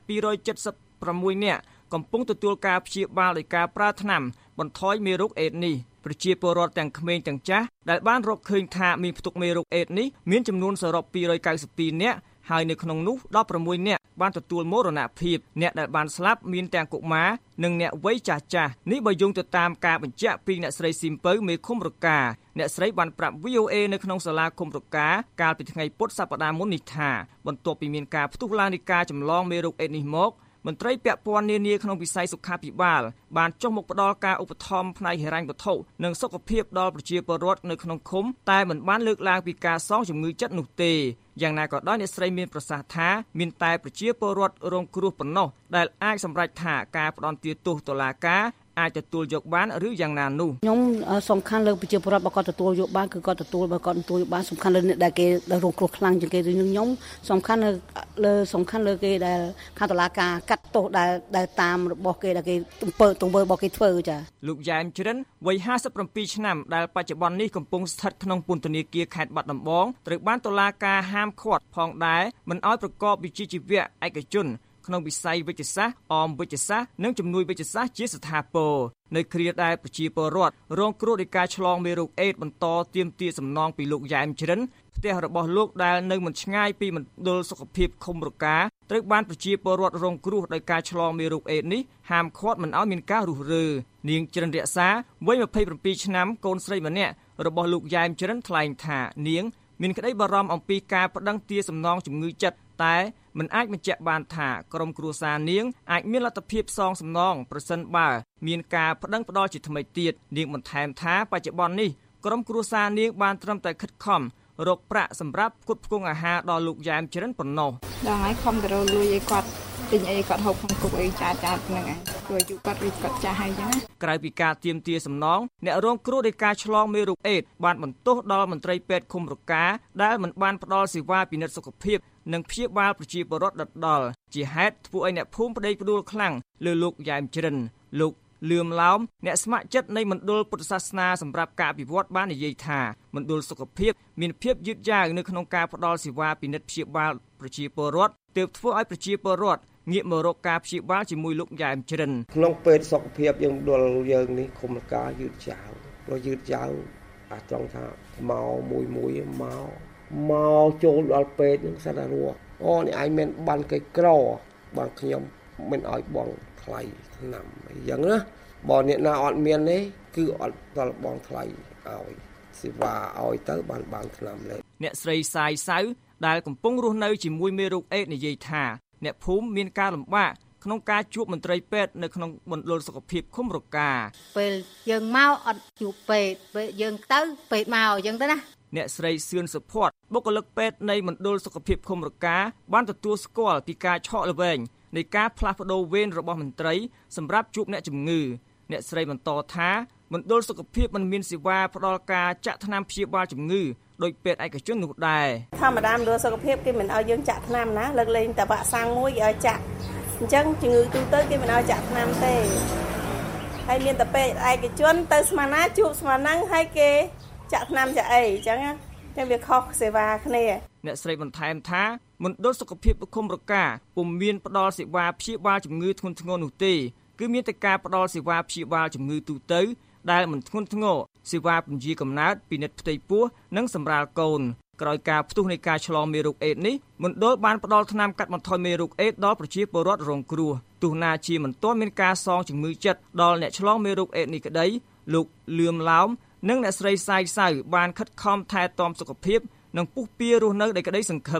276នាក់កំពុងទទួលការព្យាបាលដោយការប្រើថ្នាំបន្ថយមេរោគអេដស៍នេះប្រជាពលរដ្ឋទាំងក្មេងទាំងចាស់ដែលបានរកឃើញថាមានផ្ទុកមេរោគអេដស៍នេះមានចំនួនសរុប292នាក់ហើយនៅក្នុងនោះ16នាក់បានទទួលមរណភាពអ្នកដែលបានស្លាប់មានទាំងកុមារនិងអ្នកវ័យចាស់ៗនេះបើយោងទៅតាមការបញ្ជាក់ពីអ្នកស្រីស៊ីមពៅមេឃុំរកាអ្នកស្រីបានប្រាប់ VOA នៅក្នុងសាលាឃុំរកាកាលពីថ្ងៃពុធសប្តាហ៍មុននេះថាបន្ទាប់ពីមានការផ្ទុះឡើងនៃការចម្លងមេរោគអេដស៍នេះមកមន្ត្រីពាក់ព័ន្ធនានាក្នុងវិស័យសុខាភិបាលបានចុះមកផ្តល់ការឧបត្ថម្ភផ្នែកហិរញ្ញវត្ថុនិងសុខភាពដល់ប្រជាពលរដ្ឋនៅក្នុងឃុំតែមិនបានលើកឡើងពីការសងជំងឺចិត្តនោះទេយ៉ាងណាក៏ដោយអ្នកស្រីមានប្រសាសន៍ថាមានតែប្រជាពលរដ្ឋរងគ្រោះប៉ុណ្ណោះដែលអាចសម្រេចថាការផ្តន្ទាទោសតុលាការអាចទទួលយកបានឬយ៉ាងណានោះខ្ញុំសំខាន់លើប្រជាពលរដ្ឋបើគាត់ទទួលយកបានគឺគាត់ទទួលបើគាត់ទទួលយកបានសំខាន់លើអ្នកដែលគេរងគ្រោះខ្លាំងជាងគេឬខ្ញុំសំខាន់លើគេដែលខាងតុលាការកាត់ទោសដែលតាមរបស់គេដែលគេទង្វើរបស់គេធ្វើចាលោកយ៉ែមជ្រិនវ័យ57ឆ្នាំដែលបច្ចុប្បន្ននេះកំពុងស្ថិតក្នុងពន្ធនាគារខេត្តបាត់ដំបងត្រូវបានតុលាការហាមឃាត់ផងដែរមិនឲ្យប្រកបវិជ្ជាជីវៈឯកជនក្នុងវិស័យវិទ្យាសាស្ត្រអមវិទ្យាសាស្ត្រនិងជំនួយវិទ្យាសាស្ត្រជាស្ថាពរនៅគ្រាដែលប្រជាពលរដ្ឋរងគ្រោះដោយការឆ្លងមេរោគអេដស៍បន្តទាមទារសំណងពីលោកយ៉ែមជ្រិនផ្ទះរបស់លោកដែលនៅមិនឆ្ងាយពីមណ្ឌលសុខភាពឃុំរកាត្រូវបានប្រជាពលរដ្ឋរងគ្រោះដោយការឆ្លងមេរោគអេដស៍នេះហាមឃាត់មិនឲ្យមានការរុះរើនាងជ្រិនរក្សាវ័យ27ឆ្នាំកូនស្រីម្នាក់របស់លោកយ៉ែមជ្រិនថ្លែងថានាងមានក្តីបារម្ភអំពីការប្តឹងទារសំណងជំងឺចិត្តតែមិនអាចបញ្ជាក់បានថាក្រុមគ្រួសារនាងអាចមានលទ្ធភាពសងសំណងប្រសិនបើមានការប្តឹងផ្តល់ជាថ្មីទៀតនាងបន្ថែមថាបច្ចុប្បន្ននេះក្រុមគ្រួសារនាងបានត្រឹមតែខិតខំរកប្រាក់សម្រាប់ផ្គត់ផ្គង់អាហារដល់លោកយ៉ែមជ្រិនប៉ុណ្ណោះដល់ហើយខំទៅរលួយឲ្យគាត់ទិញអីគាត់ហូបក្នុងគុកអីចាស់ហ្នឹងឯងព្រោះអាយុគាត់ចាស់ហើយអញ្ចឹងណាក្រៅពីការទាមទារសំណងអ្នករងគ្រោះដោយការឆ្លងមេរោគអេដស៍បានបន្ទោសដល់មន្ត្រីពេទ្យឃុំរកាដែលមិនបានផ្ដល់សេវាពិនិត្យសុខភាពនិងព្យាបាលប្រជាពលរដ្ឋដដែលជាហេតុធ្វើឲ្យអ្នកភូមិប្តីផ្ដួលខ្លាំងលើលោកយ៉ែមជ្រិនលោកលឿមឡោមអ្នកស្ម័គ្រចិត្តនៃមណ្ឌលពុទ្ធសាសនាសម្រាប់ការអភិវឌ្ឍបាននិយាយថាមណ្ឌលសុខភាពមានភាពយឺតយ៉ាវនៅក្នុងការផ្ដល់សេវាពិនិត្យព្យាបាលប្រជាពលរដ្ឋទើបធ្វើឲ្យប្រជាពលរដ្ឋងាកមករកការព្យាបាលជាមួយលោកយ៉ែមជ្រិនក្នុងពេទ្យសុខភាពយើងមណ្ឌលយើងនេះឃុំរកាយឺតយ៉ាវព្រោះយឺតយ៉ាវអាចត្រង់ថាមកមួយមកចូលដល់ពេទ្យនឹងសិនតែរស់អូនេះឯងមានបានគេក្របងខ្ញុំមិនឲ្យបងថ្លៃឆ្នាំអីចឹងណាបើអ្នកណាអត់មានទេគឺអត់ដល់បងថ្លៃឲ្យសេវាឲ្យទៅបានឆ្នាំលេអ្នកស្រីសាយសៅដែលកំពុងរស់នៅជាមួយមេរោគអេដស៍និយាយថាអ្នកភូមិមានការលំបាកក្នុងការជួបមន្ត្រីពេទ្យនៅក្នុងមណ្ឌលសុខភាពឃុំរកាពេលយើងមកអត់ជួបពេទ្យពេលយើងទៅពេទ្យមកអញ្ចឹងទៅណាអ្នកស្រីសឿនសុភ័ណ្ឌបុគ្គលិកពេទ្យនៃមណ្ឌលសុខភាពឃុំរកាបានទទួលស្គាល់ពីការឆក់ល្វែងនៃការផ្លាស់ប្តូរវេនរបស់មន្ត្រីសម្រាប់ជួបអ្នកជំងឺអ្នកស្រីបន្តថាមណ្ឌលសុខភាពមិនមានសេវាផ្ដល់ការចាក់ថ្នាំព្យាបាលជំងឺដោយពេទ្យឯកជននោះដែរធម្មតាមណ្ឌលសុខភាពគេមិនឲ្យយើងចាក់ថ្នាំណាលើកលែងតែវ៉ាក់សាំងមួយគេឲ្យចាក់អញ្ចឹងជំងឺទូទៅគេមិនឲ្យចាក់ថ្នាំទេហើយមានតែពេទ្យឯកជនទៅស្មានណាជួបស្មានហ្នឹងហើយគេចាក់ថ្នាំចាក់អីអញ្ចឹងតែវាខុសសេវាគ្នាអ្នកស្រីបន្ថែមថាមណ្ឌលសុខភាពឃុំរកាពុំមានផ្ដល់សេវាព្យាបាលជំងឺធ្ងន់ធ្ងរនោះទេគឺមានតែការផ្ដល់សេវាព្យាបាលជំងឺទូទៅដែលមិនធ្ងន់ធ្ងរសេវាពន្យាកំណើតពិនិត្យផ្ទៃពោះនិងសម្រាលកូនក្រោយការផ្ទុះនៃការឆ្លងមេរោគអេដស៍នេះមណ្ឌលបានផ្ដល់ថ្នាំកាត់បន្ថយមេរោគអេដស៍ដល់ប្រជាពលរដ្ឋរងគ្រោះទោះណាជាមិនទាន់មានការសងជំងឺចិត្តដល់អ្នកឆ្លងមេរោគអេដស៍នេះក្តីលោកលឿមឡោមនិងអ្នកស្រីសាយសៅបានខិតខំថែទាំសុខភាពនិងពុះពៀរស់នៅដោយក្តីសង្ឃឹម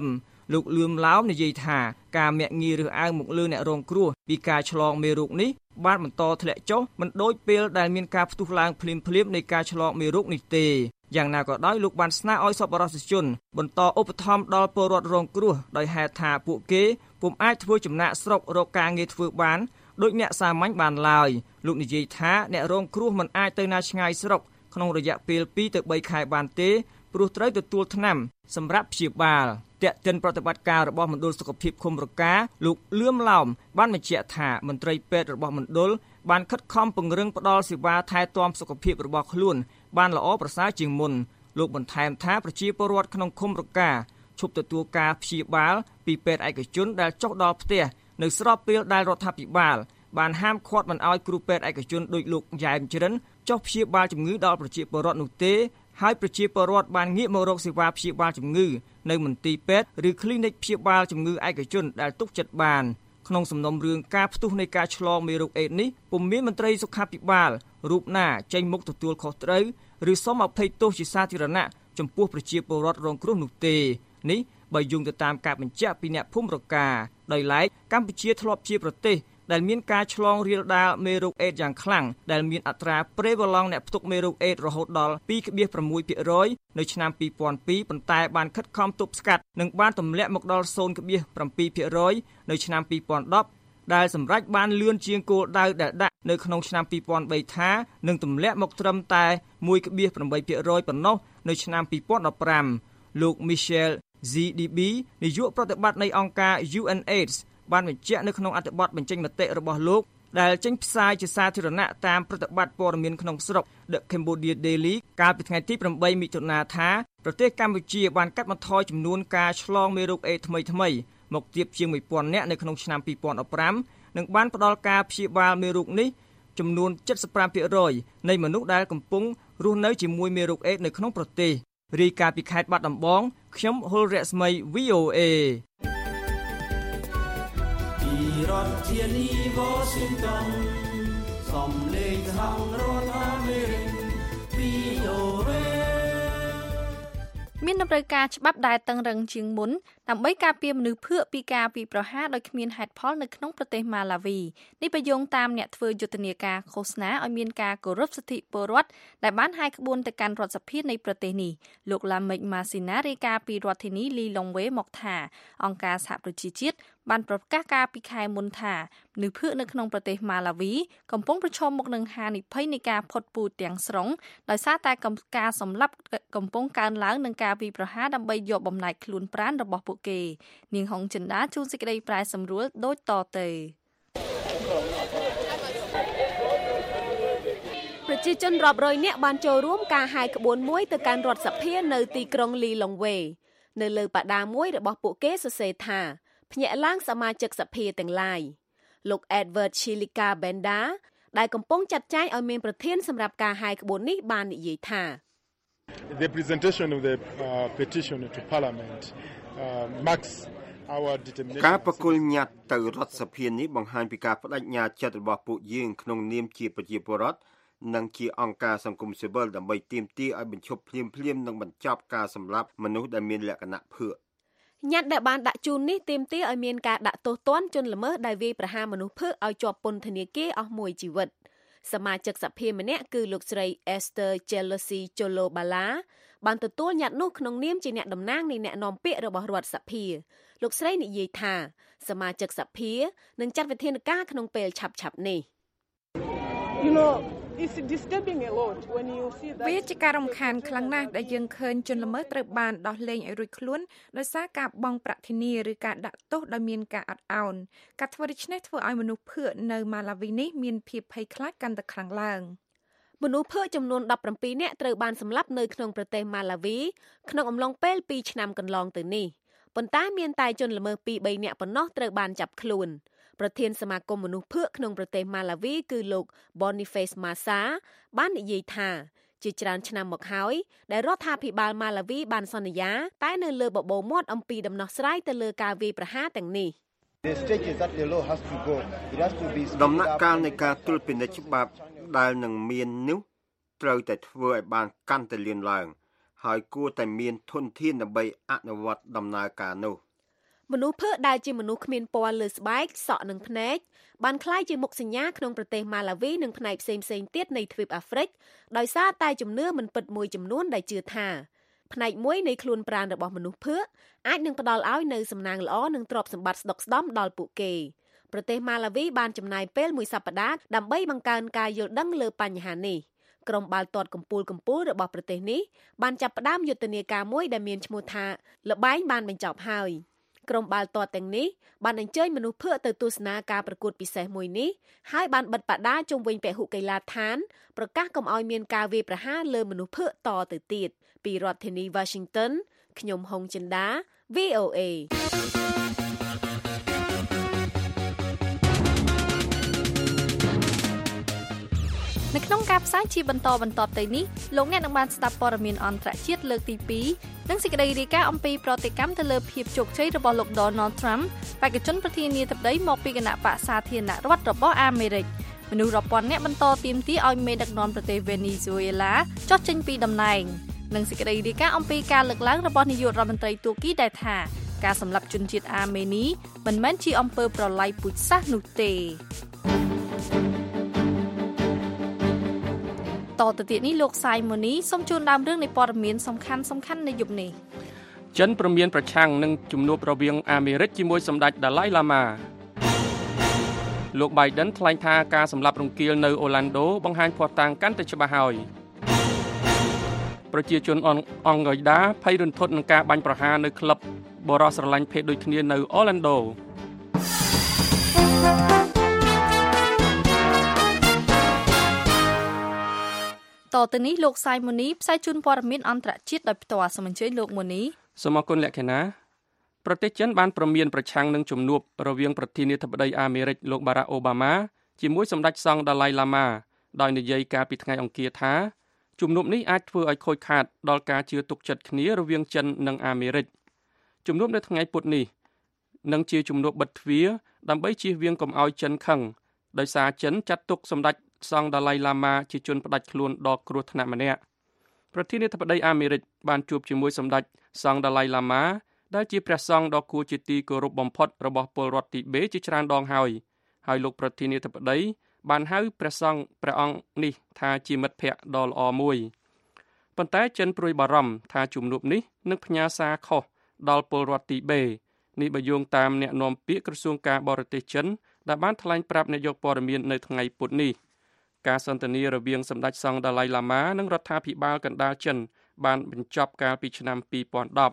លោកលឿមឡោមនិយាយថាការមាក់ងាយរើសអើងមកលើអ្នករងគ្រោះពីការឆ្លងមេរោគនេះបានបន្តធ្លាក់ចុះមិនដូចពេលដែលមានការផ្ទុះឡើងភ្លាមៗនៃការឆ្លងមេរោគនេះទេយ៉ាងណាក៏ដោយលោកបានស្នើឲ្យសប្បុរសជនបន្តឧបត្ថម្ភដល់ពលរដ្ឋរងគ្រោះដោយហេតុថាពួកគេពុំអាចធ្វើចំណាកស្រុករកការងារធ្វើបានដោយអ្នកសាមញ្ញបានឡើយលោកនិយាយថាអ្នករងគ្រោះមិនអាចទៅណាឆ្ងាយស្រុកក្នុងរយៈពេល2ទៅ3ខែបានទេព្រោះត្រូវទទួលថ្នាំសម្រាប់ព្យាបាលតែកតិនប្រតិបត្តិការរបស់មណ្ឌលសុខភាពឃុំរកាលោកលឿមឡោមបានបញ្ជាក់ថាមន្ត្រីពេទ្យរបស់មណ្ឌលបានខិតខំពង្រឹងផ្តល់សេវាថែទាំសុខភាពរបស់ខ្លួនបានល្អប្រសើរជាងមុនលោកបន្ថែមថាប្រជាពលរដ្ឋក្នុងឃុំរកាឈប់ទទួលការព្យាបាលពីពេទ្យឯកជនដែលចុះដល់ផ្ទះនៅស្របពេលដែលរដ្ឋាភិបាលបានហាមឃាត់មិនឲ្យគ្រូពេទ្យឯកជនដោយលោកយ៉ែមជ្រិនចុះព្យាបាលជំងឺដល់ប្រជាពលរដ្ឋនោះទេហើយប្រជាពលរដ្ឋបានងាកមករកសេវាព្យាបាលជំងឺនៅមន្ទីរពេទ្យឬគ្លីនិកព្យាបាលជំងឺឯកជនដែលទុកចិត្តបានក្នុងសំណុំរឿងការផ្ទុះនៃការឆ្លងមេរោគអេដសនេះពុំមានមន្ត្រីសុខាភិបាលរូបណាចេញមុខទទួលខុសត្រូវឬសូមអភ័យទោសជាសាធារណៈចំពោះប្រជាពលរដ្ឋរងគ្រោះនោះទេនេះបើយោងទៅតាមការបញ្ជាក់ពីអ្នកភូមិរកាដោយឡែកកម្ពុជាធ្លាប់ជាប្រទេសដែលមានការឆ្លងរាលដាលមេរោគអេដសយ៉ាងខ្លាំងដែលមានអត្រាប្រេវឡង់អ្នកផ្ទុកមេរោគអេដសរហូតដល់ 2.6% នៅឆ្នាំ2002ប៉ុន្តែបានខិតខំទប់ស្កាត់និងបានទម្លាក់មកដល់ 0.7% នៅឆ្នាំ2010ដែលសម្រេចបានលឿនជាងគោលដៅដែលដាក់នៅក្នុងឆ្នាំ2003ថានឹងទម្លាក់មកត្រឹមតែ 1.8% ប៉ុណ្ណោះនៅឆ្នាំ2015លោក Michel ZDB នាយកប្រតិបត្តិនៃអង្គការ UNAIDS បានបញ្ជាក់នៅក្នុងអត្ថបទបញ្ចេញមតិរបស់លោកដែលចេញផ្សាយជាសាធារណៈតាមប្រតិបត្តិព័ត៌មានក្នុងស្រុក The Cambodia Daily កាលពីថ្ងៃទី8មិថុនាថាប្រទេសកម្ពុជាបានកាត់បន្ថយចំនួនការឆ្លងមេរោគអេដសថ្មីមកទាបជាង 1000 នាក់នៅក្នុងឆ្នាំ2015និងបានផ្ដល់ការព្យាបាលមេរោគនេះចំនួន 75% នៃមនុស្សដែលកំពុងរស់នៅជាមួយមេរោគអេដសនៅក្នុងប្រទេសរាយការណ៍ពីខេត្តបាត់ដំបងខ្ញុំហុលរស្មី VOA រដ្ឋធានី Washington សំឡេងសហរដ្ឋអាមេរិក VOA មានតម្រូវការច្បាប់ដែលតឹងរ៉ឹងជាងមុនដើម្បីការពារមនុស្សភឿកពីការវាយប្រហារដោយគ្មានហេតុផលនៅក្នុងប្រទេសម៉ាឡាវីនេះបញ្យងតាមអ្នកធ្វើយុទ្ធនាការឃោសនាឲ្យមានការគោរពសិទ្ធិពលរដ្ឋដែលបានហាយក្បួនទៅកាន់រដ្ឋសភានៃប្រទេសនេះលោកឡាមិចម៉ាស៊ីណារាយការណ៍ពីរដ្ឋធានីលីឡុងវេមកថាអង្គការសហប្រជាជាតិបានប្រកាសការពីខែមុនថាមនុស្សភឿកនៅក្នុងប្រទេសម៉ាឡាវីកំពុងប្រឈមមុខនឹងហានិភ័យនៃការផុតពូជទាំងស្រុងដោយសារតែការសម្លាប់កំពុងកើនឡើងនឹងការវាយប្រហារដើម្បីយកបំណែកខ្លួនប្រាណរបស់ពួកគេនាងហុងចិន្តាជួនសេចក្តីប្រែសម្រួលដូចតទៅប្រជាជនរាប់រយនាក់បានចូលរួមការហាយក្បួនមួយទៅកាន់រដ្ឋសភានៅទីក្រុងលីឡុងវេនៅលើបដាមួយរបស់ពួកគេសរសេរថាភ្ញាក់ឡើងសមាជិកសភាទាំងឡាយលោក Edward Chilika Benda ដែលកំពុងចាត់ចែងឲ្យមានប្រធានសម្រាប់ការហាយក្បួននេះបាននិយាយថា The presentation of the petition to parliament marks our determination ការប្រគល់ញត្តិទៅរដ្ឋសភានេះបង្ហាញពីការបដិញ្ញាចិត្តរបស់ពួកយើងក្នុងនាមជាប្រជាពលរដ្ឋនិងជាអង្គការសង្គមស៊ីវិលដើម្បីទាមទារឲ្យបញ្ឈប់ភ្លាមនិងបញ្ចប់ការសម្លាប់មនុស្សដែលមានលក្ខណៈភឿកញត្តិដែលបានដាក់ជូននេះទាមទារឲ្យមានការដាក់ទោសទណ្ឌជនល្មើសដែលវាយប្រហារមនុស្សភឿកឲ្យជាប់ពន្ធនាគារអស់មួយជីវិតសមាជិកសភាម្នាក់គឺលោកស្រី Esther Chelsea Cholobala បានទទួលញត្តិនោះក្នុងនាមជាអ្នកតំណាងនៃអ្នកនាំពាក្យរបស់រដ្ឋសភាលោកស្រីនិយាយថាសមាជិកសភានឹងចាត់វិធានការក្នុងពេលឆាប់ៗនេះ It's disturbing a lot when you see that វាជាការរំខានខ្លាំងណាស់ដែលយើងឃើញជនល្មើសត្រូវបានដោះលែងឲ្យរួចខ្លួនដោយសារការបង់ប្រាក់ធានាឬការដាក់ទោសដោយមានការអត់ឱនការធ្វើដូច្នេះធ្វើឲ្យមនុស្សភឿកនៅម៉ាឡាវីនេះមានភាពភ័យខ្លាចកាន់តែខ្លាំងឡើងមនុស្សភឿកចំនួន17នាក់ត្រូវបានសម្លាប់នៅក្នុងប្រទេសម៉ាឡាវីក្នុងអំឡុងពេល2ឆ្នាំកន្លងទៅនេះប៉ុន្តែមានតែជនល្មើស 2-3 នាក់ប៉ុណ្ណោះត្រូវបានចាប់ខ្លួនប្រធានសមាគមមនុស្សភឿកក្នុងប្រទេសម៉ាឡាវីគឺលោក Boniface Massa បាននិយាយថាជាច្រើនឆ្នាំមកហើយដែលរដ្ឋាភិបាលម៉ាឡាវីបានសន្យាតែនៅលើបបោមាត់អំពីដំណោះស្រាយទៅលើការវាយប្រហារទាំងនេះដំណាក់កាលនៃការត្រួតពិនិត្យច្បាប់ដែលនឹងមាននោះត្រូវតែធ្វើឲ្យបានកាន់តែលឿនឡើងហើយគួរតែមានធនធានដើម្បីអនុវត្តដំណើរការនោះមនុស្សភើដែលជាមនុស្សគ្មានពណ៌លើស្បែកសក់និងភ្នែកបានក្លាយជាមុខសញ្ញាក្នុងប្រទេសម៉ាឡាវីនិងផ្នែកផ្សេងៗទៀតនៃទ្វីបអាហ្វ្រិកដោយសារតែជំនឿមិនពិតមួយចំនួនដែលជឿថាផ្នែកមួយនៃខ្លួនប្រាណរបស់មនុស្សភើអាចនឹងផ្ដល់ឲ្យនូវសំណាងល្អនិងទ្រព្យសម្បត្តិស្ដុកស្ដម្ភដល់ពួកគេប្រទេសម៉ាឡាវីបានចំណាយពេលមួយសប្តាហ៍ដើម្បីបង្កើនការយល់ដឹងលើបញ្ហានេះក្រុមបាល់ទាត់កំពូលរបស់ប្រទេសនេះបានចាប់ផ្ដើមយុទ្ធនាការមួយដែលមានឈ្មោះថាល្បែងបានបញ្ចប់ហើយក្រុមបាល់ទាត់ទាំងនេះបានអញ្ជើញមនុស្សភើទៅទស្សនាការប្រកួតពិសេសមួយនេះហើយបានបិទបដាជុំវិញពហុកីឡដ្ឋានប្រកាសកុំឲ្យមានការវាយប្រហារលើមនុស្សភើតទៅទៀតពីរដ្ឋធានី Washington ខ្ញុំហុងចិន្តា VOA នៅក្នុងការផ្សាយជាបន្តទៅនេះលោកអ្នកនឹងបានស្ដាប់ព័ត៌មានអន្តរជាតិលើកទី2និងសេចក្តីរាយការណ៍អំពីប្រតិកម្មទៅលើភាពជោគជ័យរបស់លោក Donald Trump បេក្ខជនប្រធានាធិបតីមកពីគណៈបក្សសាធារណរដ្ឋរបស់អាមេរិកមនុស្សរាប់ពាន់នាក់បន្តទាមទារឲ្យមេដឹកនាំប្រទេសវេណេស៊ុយអេឡាចុះចេញពីតំណែងនិងសេចក្តីរាយការណ៍អំពីការលើកឡើងរបស់នាយករដ្ឋមន្ត្រីទួរគីដែលថាការសម្លាប់ជនជាតិអាមេនីមិនមែនជាអំពើប្រល័យពូជសាសន៍នោះទេតទៅទៀតនេះលោកសាយម៉ូនីសូមជូនដើមរឿងនៃព័ត៌មានសំខាន់នៃយប់នេះចិនព្រមានប្រឆាំងនឹងជំនួបរវាងអាមេរិកជាមួយសម្ដេចដាឡៃឡាម៉ាលោក Biden ថ្លែងថាការសម្លាប់រង្គាលនៅអូឡាន់ដូបង្ហាញភស្តុតាងកាន់តែច្បាស់ហើយប្រជាជនអង់ហ្គោដាភ័យរន្ធត់នឹងការបាញ់ប្រហារនៅក្លឹបបរិសុទ្ធស្រឡាញ់ភេទដូចគ្នានៅអូឡាន់ដូតទៅនេះលោកសាយម៉ូនីផ្សាយជូនព័ត៌មានអន្តរជាតិដោយផ្ទាល់សូមអញ្ជើញលោកម៉ូនីសូមអរគុណលក្ខិណាប្រទេសចិនបានព្រមានប្រឆាំងនឹងជំនួបរវាងប្រធានាធិបតីអាមេរិកលោកបារ៉ាក់អូបាម៉ាជាមួយសម្ដេចសង្ឃដាឡៃឡាម៉ាដោយនិយាយកាលពីថ្ងៃអង្គារថាជំនួបនេះអាចធ្វើឲ្យខូចខាតដល់ការជឿទុកចិត្តគ្នារវាងចិននិងអាមេរិកជំនួបនៅថ្ងៃពុធនេះនឹងជាជំនួបបិទទ្វារដើម្បីជៀសវាងកុំឲ្យចិនខឹងដោយសារចិនចាត់ទុកសម្ដេចសង្ឃដាឡៃឡាម៉ាជាជនផ្ដាច់ខ្លួនដ៏គ្រោះថ្នាក់ម្នាក់ប្រធានាធិបតីអាមេរិកបានជួបជាមួយសម្ដេចសង្ឃដាឡៃឡាម៉ាដែលជាព្រះសង្ឃដ៏គួរជាទីគោរពបំផុតរបស់ពលរដ្ឋទីបេជាច្រើនដងហើយលោកប្រធានាធិបតីបានហៅព្រះអង្គនេះថាជាមិត្តភក្តិដ៏ល្អមួយប៉ុន្តែចិនព្រួយបារម្ភថាជំនួបនេះនឹងផ្ញើសារខុសដល់ពលរដ្ឋទីបេនេះបើយោងតាមអ្នកនាំពាក្យក្រសួងការបរទេសចិនដែលបានថ្លែងប្រាប់នាយកព័ត៌មាននៅថ្ងៃពុធនេះការសន្ទនារវាងសម្ដេចសង្ឃដាឡៃឡាម៉ានិងរដ្ឋាភិបាលកណ្ដាលចិនបានបញ្ចប់កាលពីឆ្នាំ2010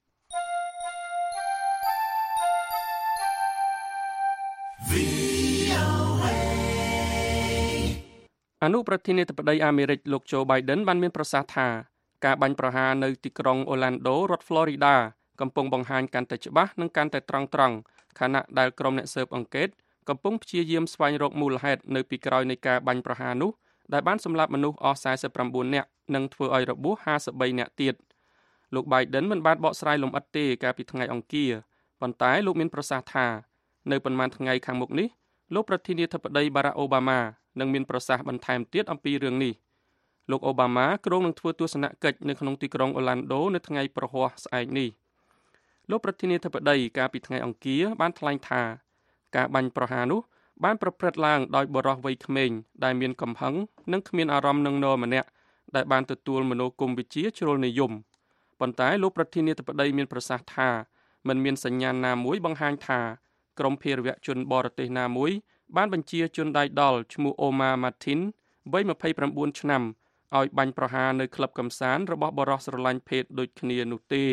អនុប្រធានាធិបតីអាមេរិកលោក Joe Biden បានមានប្រសាសន៍ថាការបាញ់ប្រហារនៅទីក្រុង Orlando រដ្ឋ Florida កំពុងបង្ហាញកាន់តែច្បាស់និងកាន់តែត្រង់ខណៈដែលក្រុមអ្នកស៊ើបអង្កេតកំពុងព្យាយាមស្វែងរកមូលហេតុនៅពីក្រោយនៃការបាញ់ប្រហារនោះដែលបានសម្លាប់មនុស្សអស់49នាក់និងធ្វើឲ្យរបួស53នាក់ទៀតលោក Biden មិនបានបកស្រាយលម្អិតទេកាលពីថ្ងៃអង្គារប៉ុន្តែលោកមានប្រសាសន៍ថានៅប៉ុន្មានថ្ងៃខាងមុខនេះលោកប្រធានាធិបតី Barack Obama នឹងមានប្រសាសន៍បន្ថែមទៀតអំពីរឿងនេះលោក Obama គ្រោងនឹងធ្វើទស្សនកិច្ចនៅក្នុងទីក្រុង Orlando នៅថ្ងៃប្រហ័សស្អែកនេះលោកប្រធានាធិបតីកាលពីថ្ងៃអង្គារបានថ្លែងថាការបាញ់ប្រហារនោះបានប្រព្រឹត្តឡើងដោយបុរសវ័យក្មេងដែលមានកំហឹងនិងគ្មានអារម្មណ៍នឹងនរម្នាក់ដែលបានទទួលមនោគមវិជ្ជាជ្រុលនិយមប៉ុន្តែលោកប្រធានាធិបតីមានប្រសាសន៍ថាមិនមានសញ្ញាណណាមួយបង្ហាញថាក្រុមភេរវជនបរទេសណាមួយបានបញ្ជាជនដៃដល់ឈ្មោះ Omar Martin វ័យ29ឆ្នាំឲ្យបាញ់ប្រហារនៅក្លឹបកម្សាន្តរបស់បុរសស្រឡាញ់ភេទដូចគ្នានោះទេ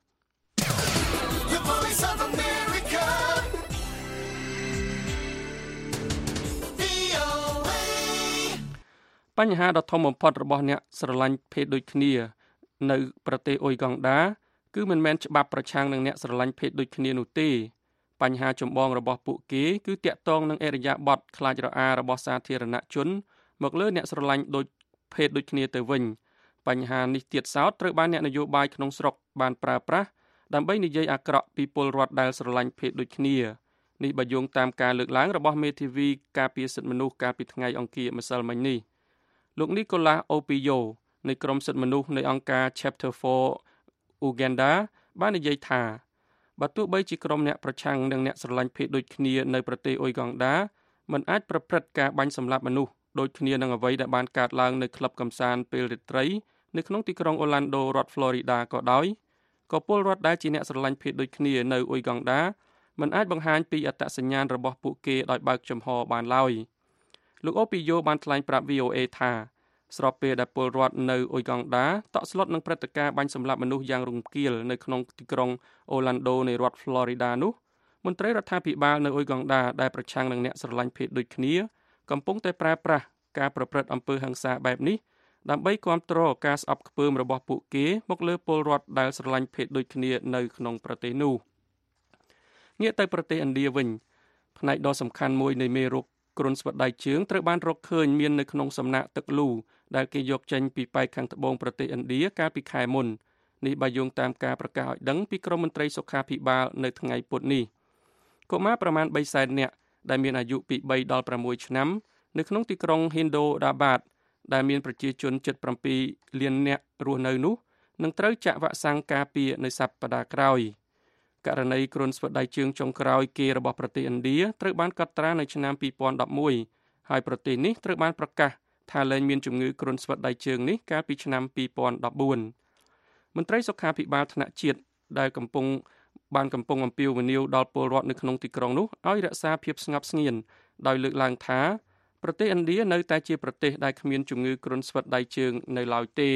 បញ្ហាដ៏ធំបំផុតរបស់អ្នកស្រឡាញ់ភេទដូចគ្នានៅប្រទេសអ៊ុយហ្គង់ដាគឺមិនមែនច្បាប់ប្រឆាំងនឹងអ្នកស្រឡាញ់ភេទដូចគ្នានោះទេបញ្ហាចម្បងរបស់ពួកគេគឺតាក់ទងនឹងអរិយាប័ត្រខ្លាចរអារបស់សាធារណជនមកលើអ្នកស្រឡាញ់ដូចភេទដូចគ្នាទៅវិញបញ្ហានេះទៀតសោតត្រូវបានអ្នកនយោបាយក្នុងស្រុកបានប្រើប្រាស់ដើម្បីនិយាយអាក្រក់ពីពលរដ្ឋដែលស្រឡាញ់ភេទដូចគ្នានេះបើយោងតាមការលើកឡើងរបស់មេធាវីការពារសិទ្ធិមនុស្សកាលពីថ្ងៃអង្គារម្សិលមិញនេះលោក Nicolas Opio នៃក្រុមសិទ្ធិមនុស្សនៃអង្គការ Chapter 4 Uganda បាននិយាយថាបើទោះបីជាក្រុមអ្នកប្រឆាំងនិងអ្នកស្រឡាញ់ភេទដូចគ្នានៅប្រទេសអ៊ុយហ្គង់ដាមិនអាចប្រព្រឹត្តការបាញ់សម្លាប់មនុស្សដូចគ្នានឹងអ្វីដែលបានកើតឡើងនៅក្លឹបកម្សាន្តពេលរាត្រីនៅក្នុងទីក្រុងអូឡាន់ដូរដ្ឋ Florida ក៏ដោយក៏ពលរដ្ឋដែលជាអ្នកស្រឡាញ់ភេទដូចគ្នានៅអ៊ុយហ្គង់ដាមិនអាចបង្ហាញពីអត្តសញ្ញាណរបស់ពួកគេដោយបើកចំហបានឡើយលោកអូពីយ៉ូបានថ្លែងប្រាប់ VOA ថាស្របពេលដែលពលរដ្ឋនៅអ៊ុយហ្គង់ដាតក់ស្លុតនឹងព្រឹត្តិការណ៍បាញ់សម្លាប់មនុស្សយ៉ាងរង្គាលនៅក្នុងទីក្រុងអូឡាន់ដូនៃរដ្ឋ Florida នោះមន្ត្រីរដ្ឋាភិបាលនៅអ៊ុយហ្គង់ដាដែលប្រឆាំងនឹងអ្នកស្រឡាញ់ភេទដូចគ្នាកំពុងតែប្រើប្រាស់ការប្រព្រឹត្តអំពើហិង្សាបែបនេះដើម្បីគាំទ្រការស្អប់ខ្ពើមរបស់ពួកគេមកលើពលរដ្ឋដែលស្រឡាញ់ភេទដូចគ្នានៅក្នុងប្រទេសនោះងាកទៅប្រទេសឥណ្ឌាវិញផ្នែកដ៏សំខាន់មួយនៃមេរោគគ្រុនស្វិតដៃជើងត្រូវបានរកឃើញមាននៅក្នុងសំណាក់ទឹកលូដែលគេយកចេញពីប៉ែកខាងត្បូងប្រទេសឥណ្ឌាកាលពីខែមុននេះបើយោងតាមការប្រកាសឲ្យដឹងពីក្រមមន្ត្រីសុខាភិបាលនៅថ្ងៃពុធនេះកុមារប្រមាណ 300,000 នាក់ដែលមានអាយុពី3ដល់6ឆ្នាំនៅក្នុងទីក្រុង Hyderabad ដែលមានប្រជាជនជិត7 លាននាក់រស់នៅនោះនឹងត្រូវចាក់វ៉ាក់សាំងការពារនៅសប្តាហ៍ក្រោយករណីគ្រុនស្វិតដៃជើងចុងក្រោយគេរបស់ប្រទេសឥណ្ឌាត្រូវបានកត់ត្រានៅឆ្នាំ2011ហើយប្រទេសនេះត្រូវបានប្រកាសថាលែងមានជំងឺគ្រុនស្វិតដៃជើងនេះកាលពីឆ្នាំ2014មន្ត្រីសុខាភិបាលថ្នាក់ជាតិដែលកំពុងអំពាវនាវដល់ពលរដ្ឋនៅក្នុងទីក្រុងនោះឲ្យរក្សាភាពស្ងប់ស្ងៀមដោយលើកឡើងថាប្រទេសឥណ្ឌានៅតែជាប្រទេសដែលគ្មានជំងឺគ្រុនស្វិតដៃជើងនៅឡើយទេ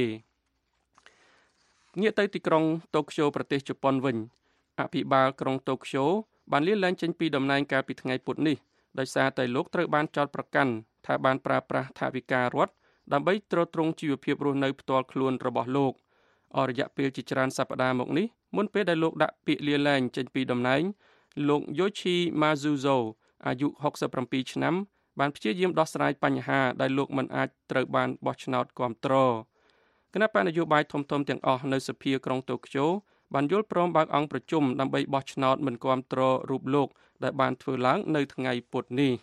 ងាកទៅទីក្រុងតូក្យូប្រទេសជប៉ុនវិញអភិបាលក្រុងតូក្យូបានលាលែងចេញពីតំណែងកាលពីថ្ងៃពុធនេះដោយសារតែលោកត្រូវបានចោទប្រកាន់ថាបានប្រើប្រាស់ថវិការដ្ឋដើម្បីទ្រទ្រង់ជីវភាពរស់នៅផ្ទាល់ខ្លួនរបស់លោកអស់រយៈពេលជាច្រើនសប្តាហ៍មកនេះមុនពេលដែលលោកដាក់ពាក្យលាលែងចេញពីតំណែងលោក Yoshi Mazuzo អាយុ67ឆ្នាំបានព្យាយាមដោះស្រាយបញ្ហាដែលលោកមិនអាចត្រូវបានបោះឆ្នោតគាំទ្រគណៈបកនយោបាយធំៗទាំងអស់នៅសភាក្រុងតូក្យូបានយល់ព្រមបើកអង្គប្រជុំដើម្បីបោះឆ្នោតមិនគាំទ្ររូបលោកដែលបានធ្វើឡើងនៅថ្ងៃពុធនេះ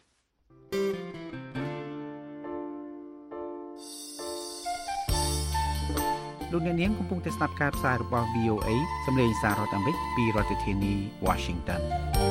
លោកអ្នកនាងកំពុងតែស្ដាប់ការផ្សាយរបស់ VOA សម្លេងសាររដ្ឋអាមេរិកពីរដ្ឋធានី Washington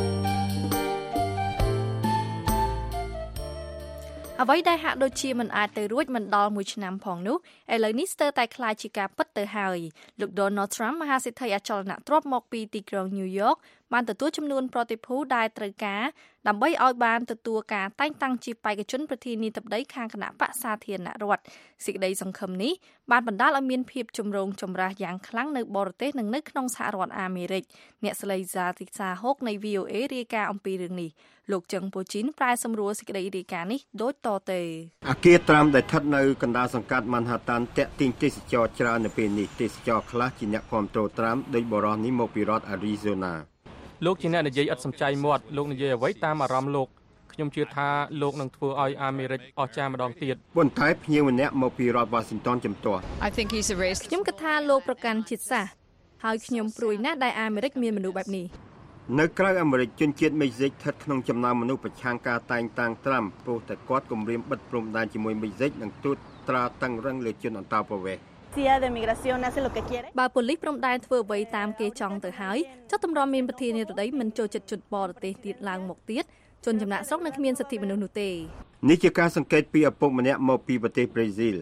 អ្វីដែលហាក់ដូចជាមិនអាចទៅរួចមិនដល់1ឆ្នាំផងនោះឥឡូវនេះស្ទើរតែคล้ายជាការពិតទៅហើយលោក Donald Trump មហាសេដ្ឋីអចលនទ្រព្យមកពីទីក្រុង New York បានទទួលចំនួនប្រតិភូដែលត្រូវការដើម្បីឲ្យបានទទួលការតែងតាំងជាបេក្ខជនប្រធានាធិបតីខាងគណៈបក្សសាធារណរដ្ឋសេចក្តីសង្ឃឹមនេះបានបណ្ដាលឲ្យមានភាពចម្រូងចម្រាសយ៉ាងខ្លាំងនៅបរទេសនិងនៅក្នុងសហរដ្ឋអាមេរិកអ្នកស្រីសាទិសាហុកនៃ VOA រាយការណ៍អំពីរឿងនេះលោកចឹងពូជីនប្រែសម្រួលសេចក្តីរាយការណ៍នេះដូចតទៅអគារត្រាំដែលស្ថិតនៅកណ្ដាលសង្កាត់ Manhattan តាក់ទាញទេសចរច្រើននៅពេលនេះទេសចរខ្លះជាអ្នកគាំទ្រត្រាំដោយបរិសុទ្ធនេះមកពីរដ្ឋ Arizona លោកជាអ្នកនិយាយឥតសំចៃមាត់លោកនិយាយអ្វីតាមអារម្មណ៍លោកខ្ញុំជឿថាលោកនឹងធ្វើឲ្យអាមេរិកអស្ចារ្យម្ដងទៀតប៉ុន្តែភ្ញៀវម្នាក់មកពីរដ្ឋ Washington ជំទាស់ខ្ញុំគិតថាលោកប្រកាន់ជាតិសាសន៍ហើយខ្ញុំព្រួយណាស់ដែលអាមេរិកមានមនុស្សបែបនេះនៅក្រៅអាមេរិកជនជាតិមេស៊ីកស្ថិតក្នុងចំណោមមនុស្សប្រឆាំងការតែងតាំងត្រាំព្រោះតែគាត់គំរាមបិទព្រំដែនជាមួយមេស៊ីកនិងទូតត្រាតឹងរឹងលើជនអន្តោប្រវេសន៍បើប៉ូលីសព្រំដែនធ្វើអ្វីតាមគេចង់ទៅហើយចុះតម្រាំមានប្រធានាធិបតីមិនចូលចិត្តជនបរទេសទៀតឡើងមកទៀតជនចំណាក់ស្រុកនៅគ្មានសិទ្ធិមនុស្សនោះទេនេះជាការសង្កេតពីឪពុកម្នាក់មកពីប្រទេសប្រេស៊ីល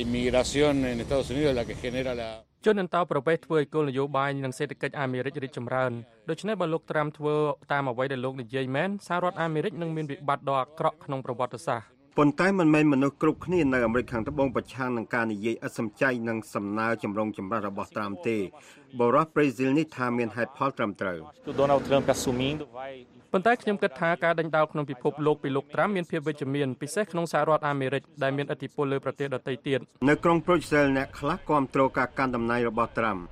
ជនអន្តោប្រវេសន៍ធ្វើឲ្យគោលនយោបាយនិងសេដ្ឋកិច្ចអាមេរិករីកចម្រើនដូច្នេះបើលោកត្រាំធ្វើតាមអ្វីដែលលោកនិយាយមែនសហរដ្ឋអាមេរិកនឹងមានវិបត្តិដ៏អាក្រក់ក្នុងប្រវត្តិសាស្ត្រប៉ុន្តែមិនមែនមនុស្សគ្រប់គ្នានៅអាមេរិកខាងត្បូងប្រឆាំងនឹងការនិយាយឥតសំចៃនិងសំណើចម្រុងចម្រាស់របស់ត្រាំទេបរិសុទ្ធប្រេស៊ីលនេះថាមានហេតុផលត្រឹមត្រូវប៉ុន្តែខ្ញុំគិតថាការដេញដោលក្នុងពិភពលោកពីលោកត្រាំមានភាពវិជ្ជមានពិសេសក្នុងសហរដ្ឋអាមេរិកដែលមានឥទ្ធិពលលើប្រទេសដទៃទៀតនៅក្រុងប្រូចសែលអ្នកខ្លះគាំទ្រការកាន់តំណែងរបស់ត្រាំ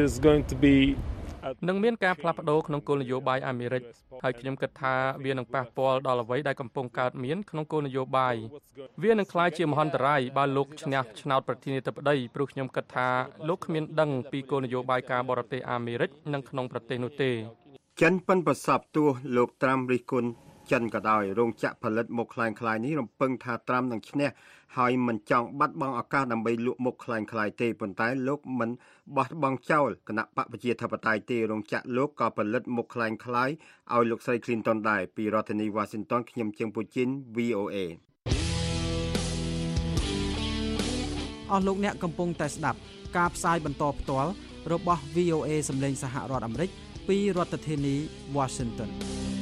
នឹងមានការផ្លាស់ប្ដូរក្នុងគោលនយោបាយអាមេរិកហើយខ្ញុំគិតថាវានឹងប៉ះពាល់ដល់អ្វីដែលកំពុងកើតមានក្នុងគោលនយោបាយវានឹងក្លាយជាមហន្តរាយបើលោកឈ្នះឆ្នោតប្រធានាធិបតីព្រោះខ្ញុំគិតថាលោកគ្មានដឹងពីគោលនយោបាយការបរទេសអាមេរិកនិងក្នុងប្រទេសនោះទេចិនប៉ិនប្រសពទោះលោកត្រាំរិះគន់ចិនក៏ដោយរោងចក្រផលិតមកคล้ายៗនេះរំពឹងថាត្រាំនឹងឈ្នះហើយមិនចង់បាត់បង់ឱកាសដើម្បីលក់មុខខ្លាំងៗទេប៉ុន្តែលោកមិនបោះបង់ចោលគណៈបកប្រជាធិបតេយ្យទេរោងចក្រលោកក៏ផលិតមុខខ្លាំងៗឲ្យលោកស្រី Clinton ដែរពីរដ្ឋធានី Washington ខ្ញុំជើងពូជីន VOA អស់លោកអ្នកកំពុងតែស្ដាប់ការផ្សាយបន្តផ្ទាល់របស់ VOA សម្លេងសហរដ្ឋអាមេរិកពីរដ្ឋធានី Washington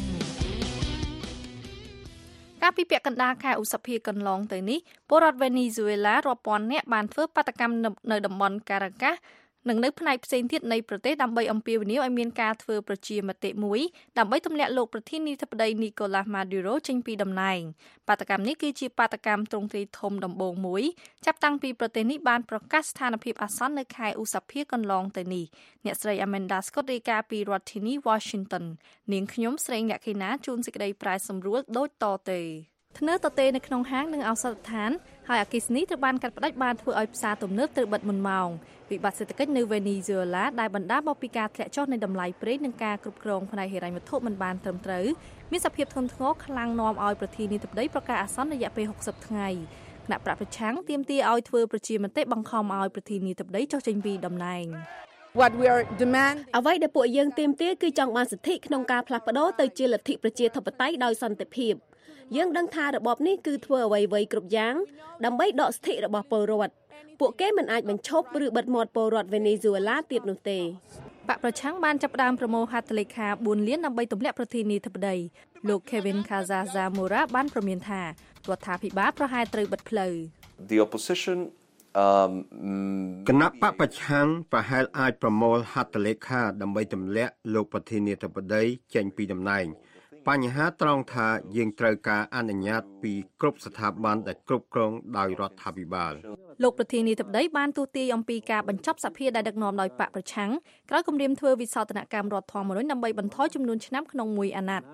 កាលពីពាក់កណ្ដាលខែឧសភាកន្លងទៅនេះពលរដ្ឋវេនីស៊ុយអេឡារាប់ពាន់នាក់បានធ្វើបាតកម្មនៅតំបន់ការ៉ាកាសនិងនៅផ្នែកផ្សេងទៀតនៃប្រទេសដើម្បីអំពាវនាវឲ្យមានការធ្វើប្រជាមតិមួយដើម្បីទម្លាក់លោកប្រធានាធិបតីនីកូឡាស់ម៉ាឌូរ៉ូចេញពីតំណែងបាតកម្មនេះគឺជាបាតកម្មទ្រង់ទ្រាយធំដំបូងមួយចាប់តាំងពីប្រទេសនេះបានប្រកាសស្ថានភាពអាសន្ននៅខែឧសភាកន្លងទៅនេះអ្នកស្រី Amanda Scott រាយការណ៍ពីរដ្ឋធានី Washington នាងខ្ញុំស្រីអ្នកខេណាជួនសេចក្តីប្រែសម្រួលដូចតទៅធ្នើតទេនៅក្នុងហាងនិងឱសថស្ថានហើយអគ្គិសនីត្រូវបានកាត់ផ្តាច់បានធ្វើឲ្យផ្សារទំនើបត្រូវបិទមុនម៉ោងវិបត្តិសេដ្ឋកិច្ចនៅវេនីស៊ុយអេឡាដែលបណ្ដាលមកពីការធ្លាក់ចុះនៃតម្លៃប្រេងនិងការគ្រប់គ្រងផ្នែកហិរញ្ញវត្ថុមិនបានត្រឹមត្រូវមានសភាពធ្ងន់ធ្ងរខ្លាំងនាំឲ្យប្រធានាធិបតីប្រកាសអាសន្នរយៈពេល60ថ្ងៃគណៈប្រឆាំងទាមទារឲ្យធ្វើប្រជាមតិបង្ខំឲ្យប្រធានាធិបតីចុះចេញពីតំណែងអ្វីដែលពួកយើងទាមទារគឺចង់បានសិទ្ធិក្នុងការផ្លាស់ប្ដូរទៅជាលទ្ធិប្រជាធិបតេយ្យដោយសន្តិភាពយើងដឹងថារបបនេះគឺធ្វើអ្វីៗគ្រប់យ៉ាងដើម្បីដកសិទ្ធិរបស់ពលរដ្ឋពួកគេមិនអាចបញ្ឈប់ឬបិទមាត់ពលរដ្ឋវេនីស៊ុយអេឡាទៀតនោះទេបកប្រឆាំងបានចាប់ផ្ដើមប្រមូលហត្ថលេខា4លានដើម្បីទម្លាក់ប្រធានាធិបតីលោក Kevin Kazazamora បានប្រមានថារដ្ឋាភិបាលប្រហែលត្រូវបិទផ្លូវ The opposition គណៈបកប្រឆាំងប្រហែលអាចប្រមូលហត្ថលេខាដើម្បីទម្លាក់លោកប្រធានាធិបតីចេញពីតំណែងបញ្ហាត្រង់ថាយើងត្រូវការអនុញ្ញាតពីគ្រប់ស្ថាប័នដែលគ្រប់គ្រងដោយរដ្ឋាភិបាលលោកប្រធានាធិបតីបានទូទាយអំពីការបញ្ចប់សភាដែលដឹកនាំដោយបកប្រឆាំងក្រោយគម្រាមធ្វើវិសោធនកម្មរដ្ឋធម្មនុញ្ញដើម្បីបន្ថយចំនួនឆ្នាំក្នុងមួយអាណត្តិ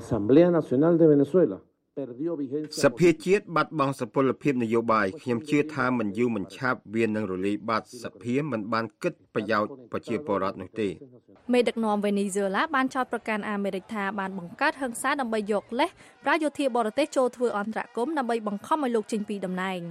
សភាជាតិបាត់បង់សុពលភាពនយោបាយខ្ញុំជឿថាមិនយូរមិនឆាប់វានឹងរលាយបាត់សភាមិនបានគិតប្រយោជន៍ប្រជាពលរដ្ឋនោះទេមេដឹកនាំវេនីស៊ុយអេឡាបានចោទប្រកាន់អាមេរិកថាបានបង្កើតហិង្សាដើម្បីយកលេសប្រើយោធាបរទេសចូលធ្វើអន្តរកម្មដើម្បីបង្ខំឲ្យលោកចេញពីតំណែង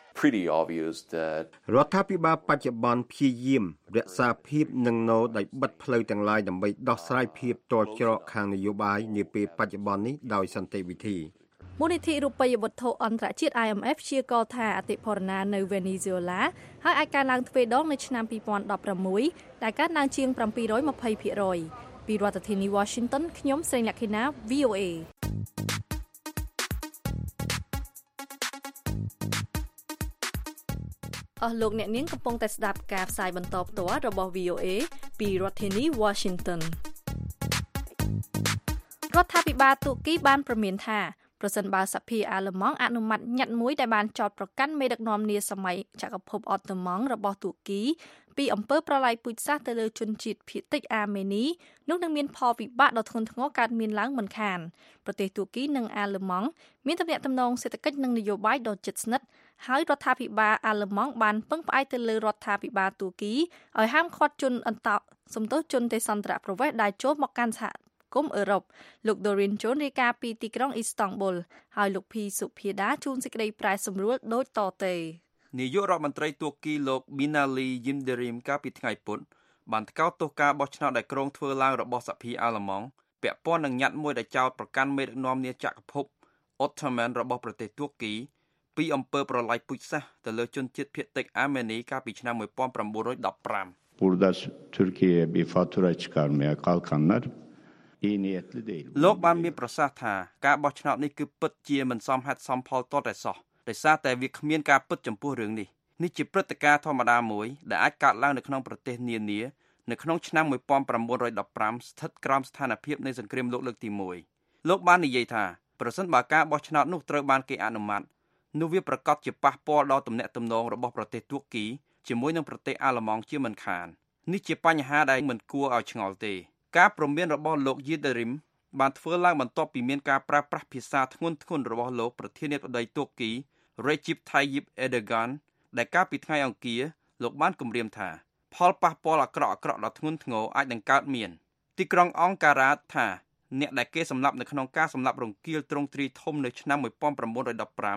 រដ្ឋាភិបាលបច្ចុប្បន្នព្យាយាមរក្សាភាពនឹងណោដោយបិទផ្លូវទាំងឡាយដើម្បីដោះស្រាយភាពទាល់ច្រកខាងនយោបាយនាពេលបច្ចុប្បន្ននេះដោយសន្តិវិធីមូលនិធិរូបិយវត្ថុអន្តរជាតិ IMF ព្យាករណ៍ថាអតិផរណានៅវេនីស៊ុយអេឡាហើយអាចកើនឡើងទ្វេដងនៅឆ្នាំ2016ដែលកើនឡើងជាង 720% ពីរដ្ឋធានី Washington ខ្ញុំស្រីលក្ខិណា VOA អស់លោកអ្នកនាងកំពុងតែស្ដាប់ការផ្សាយបន្តផ្ទាល់របស់ VOA ពីរដ្ឋធានី Washington រដ្ឋាភិបាលទូគីបានប្រមានថាប្រសិនបើសភាអាល្លឺម៉ង់អនុម័តញត្តិមួយដែលបានចោទប្រកាន់មេដឹកនាំនាសម័យចក្រភពអតូម៉ង់របស់ទូគីពីអំពើប្រល័យពូជសាសន៍ទៅលើជនជាតិភាគតិចអាមេនីនោះនឹងមានផលវិបាកដ៏ធ្ងន់ធ្ងរកើតមានឡើងមិនខានប្រទេសទូគីនិងអាល្លឺម៉ង់មានទំនាក់ទំនងសេដ្ឋកិច្ចនិងនយោបាយដ៏ជិតស្និទ្ធហើយរដ្ឋាភិបាលអាល្លឺម៉ង់បានពឹងផ្អែកទៅលើរដ្ឋាភិបាលទូគីឲ្យហាមឃាត់ជនជនទេសន្តរប្រវេសន៍ដែលចូលមកកាន់សហគមន៍អឺរ៉ុបលោក Dorin John រាយការណ៍ពីទីក្រុងអ៊ីស្តង់ប៊ុលហើយលោកភីសុភាដាជួនសេចក្តីប្រែសម្រួលដូចតទៅនាយករដ្ឋមន្ត្រីទួរគីលោក Binali Yildirim កាលពីថ្ងៃពុធបានថ្កោលទោសការបោះឆ្នោតដែលក្រុងធ្វើឡើងរបស់សភាអាល្លឺម៉ង់ពាក់ព័ន្ធនឹងញត្តិមួយដែលចោទប្រកាន់មេដឹកនាំនាចក្រភព Ottoman របស់ប្រទេសទួរគីពីអំពើប្រល័យពូជសាសន៍ទៅលើជនជាតិភាគតិចអាមេនីកាលពីឆ្នាំ1915 Burada Türkiye bir fatura çıkarmaya kalkanlar លោកបានមានប្រសាសន៍ថាការបោះឆ្នោតនេះគឺពិតជាមិនសមហេតុសមផលទាល់តែសោះដោយសារតែវាគ្មានការពិតចំពោះរឿងនេះជាព្រឹត្តិការណ៍ធម្មតាមួយដែលអាចកើតឡើងនៅក្នុងប្រទេសនានានៅក្នុងឆ្នាំ1915ស្ថិតក្រោមស្ថានភាពនៃសង្គ្រាមលោកលើកទី1លោកបាននិយាយថាប្រសិនបើការបោះឆ្នោតនោះត្រូវបានគេអនុម័តនោះវាប្រកាសជាប៉ះពាល់ដល់ទំនាក់ទំនងរបស់ប្រទេសទួរគីជាមួយនឹងប្រទេសអាល្លឺម៉ង់ជាមិនខាននេះជាបញ្ហាដែលមិនគួរឲ្យឆ្ងល់ទេការព្រមានរបស់លោក Yildirim បានធ្វើឡើងបន្ទាប់ពីមានការប្រើប្រាស់ភាសាធ្ងន់ធ្ងររបស់លោកប្រធានាធិបតីទួរគី Recep Tayyip Erdogan ដែលកាលពីថ្ងៃអង្គារលោកបានគម្រាមថាផលប៉ះពាល់អាក្រក់ដ៏ធ្ងន់ធ្ងរអាចនឹងកើតមានទីក្រុងអង្ការ៉ាថាអ្នកដែលគេសម្លាប់នៅក្នុងការសម្លាប់រង្គាលទ្រង់ទ្រាយធំនៅឆ្នាំ1915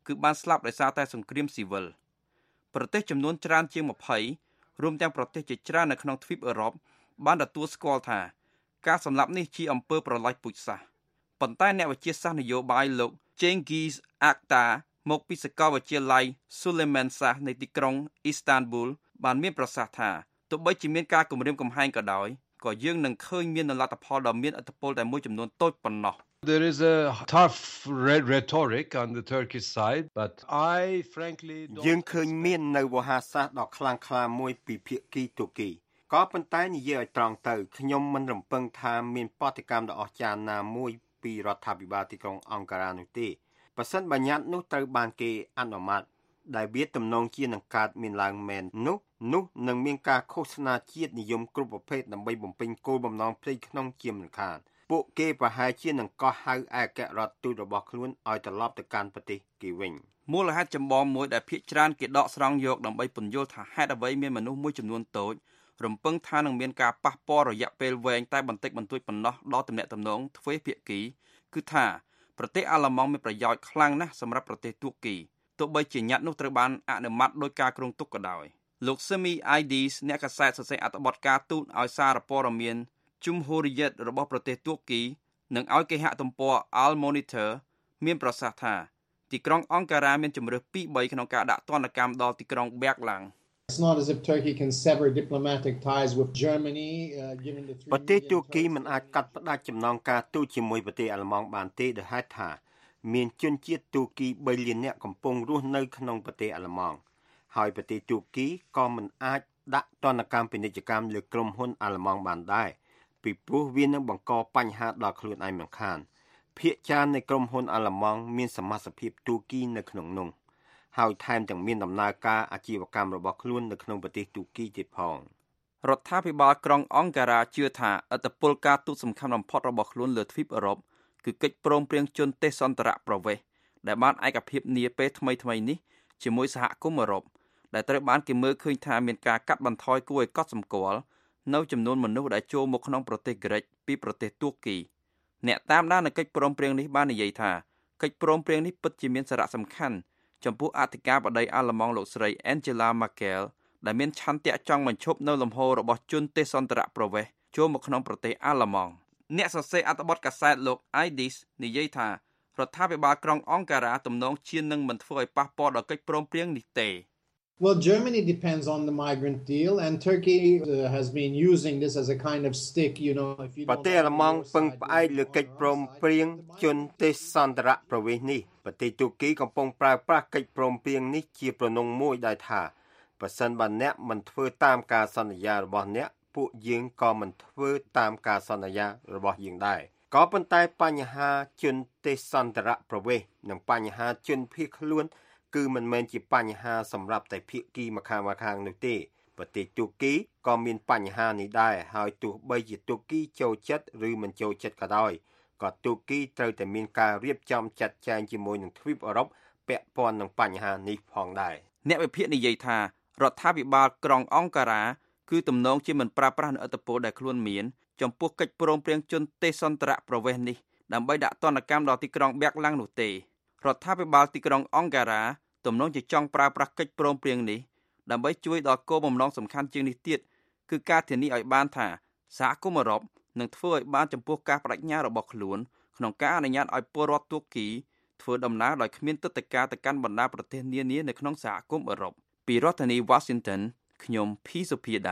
គឺបានស្លាប់ដោយសារតែសង្គ្រាមស៊ីវិលប្រទេសចំនួនច្រើនជាង20រួមទាំងប្រទេសជាច្រើននៅក្នុងទ្វីបអឺរ៉ុបបានទទួលស្គាល់ថាការសម្លាប់នេះជាអំពើប្រល័យពូជសាសន៍ប៉ុន្តែអ្នកវិទ្យាសាស្ត្រនយោបាយលោក Cengiz Aktar មកពីសាកលវិទ្យាល័យ Süleyman Şah នៃទីក្រុង Istanbul បានមានប្រសាសន៍ថាទោះបីជាមានការគំរាមកំហែងក៏ដោយក៏យើងនឹងឃើញមានលទ្ធផលដ៏មានឥទ្ធិពលតែមួយចំនួនតូចប៉ុណ្ណោះ There is a tough rhetoric on the Turkish side, but I frankly don't យើងឃើញមាននៅវោហារសាស្ត្រដ៏ខ្លាំងក្លាមួយពីភាគីទូគីក៏ប៉ុន្តែនិយាយឲ្យត្រង់ទៅខ្ញុំមិនរំពឹងថាមានបដកម្មដ៏អស្ចារ្យណាមួយពីរដ្ឋាភិបាលទីក្រុងអង្ការ៉ានោះទេបើសិនបញ្ញត្តិនោះត្រូវបានគេអនុម័តដែលវាទំនងជានឹងកើតមានឡើងមែននោះនឹងមានការឃោសនាជាតិនិយមគ្រប់ប្រភេទដើម្បីបំពេញគោលបំណងផ្ទៃក្នុងជាមិនខានពួកគេប្រហែលជានឹងកោះហៅឯកអគ្គរដ្ឋទូតរបស់ខ្លួនឲ្យត្រឡប់ទៅកាន់ប្រទេសគេវិញមូលហេតុចម្បងមួយដែលភាគច្រើនគេដកស្រង់យកដើម្បីពន្យល់ថាហេតុអ្វីមានមនុស្សមួយចំនួនតូចរំពឹងថានឹងមានការប៉ះពាល់រយៈពេលវែងតែបន្តិចបន្តួចប៉ុណ្ណោះដល់ទំនាក់ទំនងទ្វេភាគីគឺថាប្រទេសអាល្លឺម៉ង់មានប្រយោជន៍ខ្លាំងណាស់សម្រាប់ប្រទេសទួរគីទោះបីជាញត្តិនោះត្រូវបានអនុម័តដោយការគ្រោងទុកក៏ដោយលោក Semi Aydis អ្នកកាសែតសរសេរអត្ថបទការទូតឲ្យសារព័ត៌មានជុំហូរីយ៉េតរបស់ប្រទេសទួរគីនិងឲ្យគេហទំព័រ Al Monitor មានប្រសាសន៍ថាទីក្រុងអង្ការ៉ាមានជំរើស 2-3 ក្នុងការដាក់ទណ្ឌកម្មដល់ទីក្រុង Bergland It's not as if Turkey can sever diplomatic ties with Germany given the ប្រទេសទួរគីមិនអាចកាត់ផ្តាច់ចំណងការទូតជាមួយប្រទេសអាល្លឺម៉ង់បានទេដោយហេតុថាមានជនជាតិទួរគី3លាននាក់កំពុងរស់នៅក្នុងប្រទេសអាល្លឺម៉ង់ហើយប្រទេសទួរគីក៏មិនអាចដាក់ទណ្ឌកម្មពាណិជ្ជកម្មលើក្រុមហ៊ុនអាល្លឺម៉ង់បានដែរពីព្រោះវានឹងបង្កបញ្ហាដល់ខ្លួនឯងមិនខានភាគច្រើននៃក្រុមហ៊ុនអាល្លឺម៉ង់មានសមាជិកភាពទួរគីនៅក្នុងនោះហើយថែមទាំងមានដំណើរការអាជីវកម្មរបស់ខ្លួននៅក្នុងប្រទេសទួរគីទៀតផងរដ្ឋាភិបាលក្រុងអង្ការ៉ាជឿថាឥទ្ធិពលការទូតសំខាន់បំផុតរបស់ខ្លួនលើទ្វីបអឺរ៉ុបគឺកិច្ចព្រមព្រៀងជន់ទេសន្តរប្រវេសន៍ដែលបានឯកភាពនាពេលថ្មីៗនេះជាមួយសហគមន៍អឺរ៉ុបដែលត្រូវបានគេមើលឃើញថាមានការកាត់បន្ថយគួរឲ្យកត់សម្គាល់នៅចំនួនមនុស្សដែលចូលមកក្នុងប្រទេសក្រិចពីប្រទេសទួរគីអ្នកតាមដាននៃកិច្ចព្រមព្រៀងនេះបាននិយាយថាកិច្ចព្រមព្រៀងនេះពិតជាមានសារៈសំខាន់ចំពោះអធិការបតីអាល្លឺម៉ង់លោកស្រី Angela Merkel ដែលមានឆន្ទៈចង់បញ្ឈប់នៅលំហូររបស់ជនទេសន្តរប្រវេសន៍ចូលមកក្នុងប្រទេសអាល្លឺម៉ង់អ្នកសរសេរអត្ថបទកាសែតលោក Aydis និយាយថារដ្ឋាភិបាលក្រុងអង្ការ៉ាទំនងជានឹងមិនធ្វើឲ្យប៉ះពាល់ដល់កិច្ចព្រមព្រៀងនេះទេ Well, Germany depends on the migrant deal, and Turkey has been using this as a kind of stick, you know. ប្រទេសអាល្លឺម៉ង់ពឹងផ្អែកលើកិច្ចព្រមព្រៀងជនទេសន្តរប្រវេសន៍នេះប្រទេសទួរគីកំពុងប្រើប្រាស់កិច្ចព្រមព្រៀងនេះជាប្រណុងមួយដែលថាបើសិនបើអ្នកមិនធ្វើតាមការសន្យារបស់អ្នកពួកយើងក៏មិនធ្វើតាមការសន្យារបស់យើងដែរក៏ប៉ុន្តែបញ្ហាជនទេសន្តរប្រវេសន៍និងបញ្ហាជនភៀសខ្លួនគឺមិនមែនជាបញ្ហាសម្រាប់តែភាគីម្ខាងនោះទេប្រទេសទួរគីក៏មានបញ្ហានេះដែរហើយទោះបីជាទួរគីចូលចិត្តឬមិនចូលចិត្តក៏ដោយក៏ទួរគីត្រូវតែមានការរៀបចំចាត់ចែងជាមួយនឹងទ្វីបអឺរ៉ុបពាក់ព័ន្ធនឹងបញ្ហានេះផងដែរអ្នកវិភាគនិយាយថារដ្ឋាភិបាលក្រុងអង្ការ៉ាគឺទំនងជាមិនប្រើប្រាស់នូវឥទ្ធិពលដែលខ្លួនមានចំពោះកិច្ចព្រមព្រៀងជនទេសន្តរប្រវេសន៍នេះដើម្បីដាក់ទណ្ឌកម្មដល់ទីក្រុងបែកឡាំងនោះទេរដ្ឋាភិបាលទីក្រុងអង្ការ៉ាទំនងជាចង់ប្រើប្រាស់កិច្ចព្រមព្រៀងនេះដើម្បីជួយដល់គោលបំណងសំខាន់ជាងនេះទៀតគឺការធានាឲ្យបានថាសហគមន៍អឺរ៉ុបនឹងធ្វើឲ្យបានចំពោះការបដិញ្ញារបស់ខ្លួនក្នុងការអនុញ្ញាតឲ្យពលរដ្ឋទួរគីធ្វើដំណើរដោយគ្មានទិដ្ឋាការទៅកាន់បណ្ដាប្រទេសនានានៅក្នុងសហគមន៍អឺរ៉ុបពីរដ្ឋធានី Washington ខ្ញុំភីសុភាដា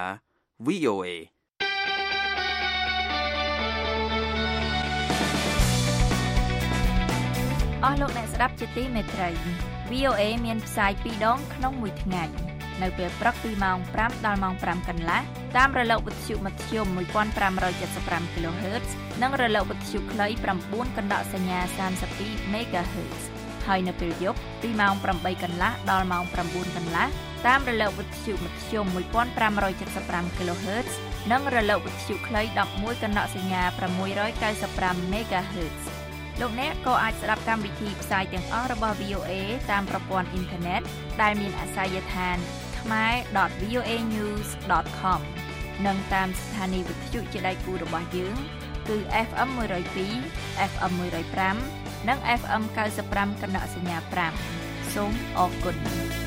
VOA អស់លោកអ្នកស្ដាប់ជាទីមេត្រី VOA មានផ្សាយ2ដងក្នុងមួយថ្ងៃនៅពេលព្រឹកពីម៉ោង5ដល់ម៉ោង5កន្លះតាមរលកវិទ្យុមធ្យម 1575 kHz និងរលកវិទ្យុខ្លី 9 កណ្ដកសញ្ញា 32 MHz ហើយនៅពេលយប់ពីម៉ោង8កន្លះដល់ម៉ោង9កន្លះតាមរលកវិទ្យុមធ្យម 1575 kHz និងរលកវិទ្យុខ្លី 11 កណ្ដកសញ្ញា 695 MHzលោកអ្នកក៏អាចស្ដាប់កម្មវិធីផ្សាយទាំងអស់របស់ VOA តាមប្រព័ន្ធអ៊ីនធឺណិតដែលមានអាសយដ្ឋាន khmer.voanews.com និងតាមស្ថានីយវិទ្យុជាដៃគូរបស់យើងគឺ FM 102, FM 105 និង FM 95 កណ្ដកសញ្ញា5 សូមអរគុណ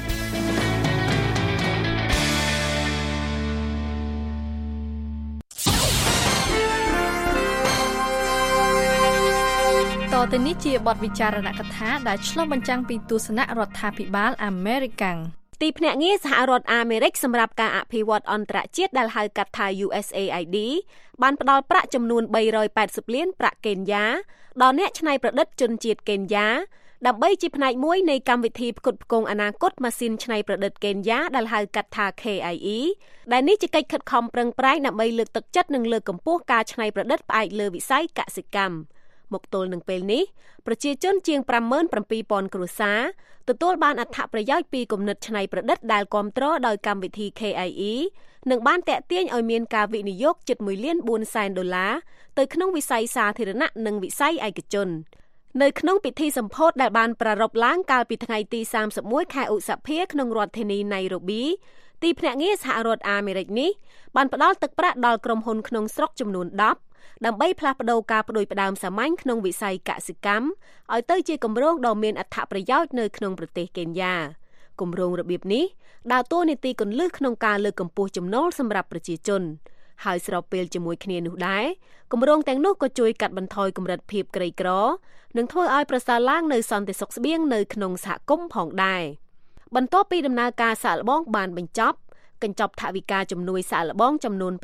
តទៅនេះជាបទវិចារណកថាដែលឆ្លុះបញ្ចាំងពីទស្សនៈរដ្ឋាភិបាលអាមេរិកទីភ្នាក់ងារសហរដ្ឋអាមេរិកសម្រាប់ការអភិវឌ្ឍអន្តរជាតិដែលហៅកាត់ថា USAID បានផ្តល់ប្រាក់ចំនួន380លានប្រាក់កេនយ៉ាដល់អ្នកច្នៃប្រឌិតជនជាតិកេនយ៉ាដើម្បីជាផ្នែកមួយនៃកម្មវិធីផ្គត់ផ្គង់អនាគតម៉ាស៊ីនច្នៃប្រឌិតកេនយ៉ាដែលហៅកាត់ថា KIE ដែលនេះជាកិច្ចខិតខំប្រឹងប្រែងដើម្បីលើកទឹកចិត្តនិងលើកកម្ពស់ការច្នៃប្រឌិតផ្អែកលើវិស័យកសិកម្មមកទល់នឹងពេលនេះប្រជាជនជាង 57,000 គ្រួសារទទួលបានអត្ថប្រយោជន៍ពីគំនិតច្នៃប្រឌិតដែលគាំទ្រដោយកម្មវិធី KIE និងបានតាក់ទាញឲ្យមានការវិនិយោគជិត$1.4 លានទៅក្នុងវិស័យសាធារណៈនិងវិស័យឯកជននៅក្នុងពិធីសម្ពោធដែលបានប្រារព្ធឡើងកាលពីថ្ងៃទី31ខែឧសភាក្នុងរដ្ឋធានីណៃរ៉ូប៊ីទីភ្នាក់ងារសហរដ្ឋអាមេរិកនេះបានផ្ដល់ទឹកប្រាក់ដល់ក្រុមហ៊ុនក្នុងស្រុកចំនួន10ដើម្បីផ្លាស់ប្តូរការផ្ដួចផ្ដើមសាមញ្ញក្នុងវិស័យកសិកម្មឲ្យទៅជាគម្រោងដ៏មានអត្ថប្រយោជន៍នៅក្នុងប្រទេសកេនយ៉ាគម្រោងរបៀបនេះដើរតួនាទីគន្លឹះក្នុងការលើកកម្ពស់ចំណូលសម្រាប់ប្រជាជនហើយស្របពេលជាមួយគ្នានោះដែរគម្រោងទាំងនោះក៏ជួយកាត់បន្ថយកម្រិតភាពក្រីក្រនិងធ្វើឲ្យប្រសើរឡើងនៅសន្តិសុខស្បៀងនៅក្នុងសហគមន៍ផងដែរបន្ទាប់ពីដំណើរការសាកល្បងបានបញ្ចប់កញ្ចប់ថវិកាជំនួយសាកល្បងចំនួន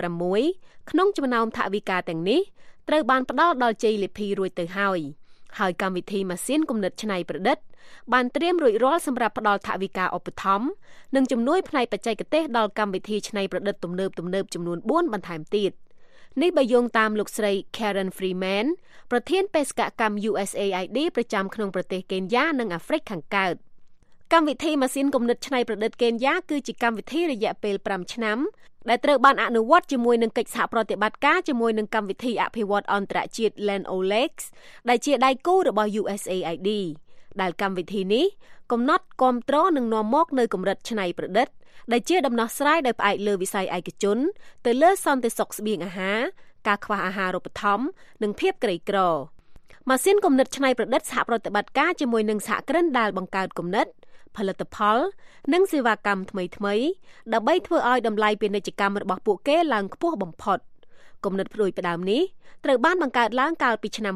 6ក្នុងចំណោមថវិកាទាំងនេះត្រូវបានផ្ដល់ដល់ជ័យលាភីរួចទៅហើយកម្មវិធីម៉ាស៊ីនគំនិតច្នៃប្រឌិតបានត្រៀមរួចរាល់សម្រាប់ផ្ដល់ថវិកាឧបត្ថម្ភនិងជំនួយផ្នែកបច្ចេកទេសដល់កម្មវិធីច្នៃប្រឌិតទំនើបចំនួន4បន្ថែមទៀតនេះបើយោងតាមលោកស្រី Karen Freeman ប្រធានបេសកកម្ម USAID ប្រចាំក្នុងប្រទេសកេនយ៉ានិងអាហ្វ្រិកខាងកើតកម្មវិធីម៉ាស៊ីនគំនិតច្នៃប្រឌិតកេនយ៉ាគឺជាកម្មវិធីរយៈពេល5ឆ្នាំដែលត្រូវបានអនុវត្តជាមួយនឹងកិច្ចសហប្រតិបត្តិការជាមួយនឹងកម្មវិធីអភិវឌ្ឍអន្តរជាតិ LAN-OLEX ដែលជាដៃគូរបស់ USAID ដែលកម្មវិធីនេះកំណត់គាំទ្រនិងនាំមកនៅកម្រិតច្នៃប្រឌិតដែលជាដំណោះស្រាយដោយផ្អែកលើវិស័យឯកជនទៅលើសន្តិសុខស្បៀងអាហារការខ្វះអាហារូបត្ថម្ភនិងភាពក្រីក្រម៉ាស៊ីនគំនិតច្នៃប្រឌិតសហប្រតិបត្តិការជាមួយនឹងសហគ្រិនដែលបង្កើតគំនិតផលិតផលនិងសេវាកម្មថ្មីៗដើម្បីធ្វើឲ្យតម្លៃពាណិជ្ជកម្មរបស់ពួកគេឡើងខ្ពស់បំផុតគំនិតផ្ដួចផ្ដើមនេះត្រូវបានបង្កើតឡើងកាលពីឆ្នាំ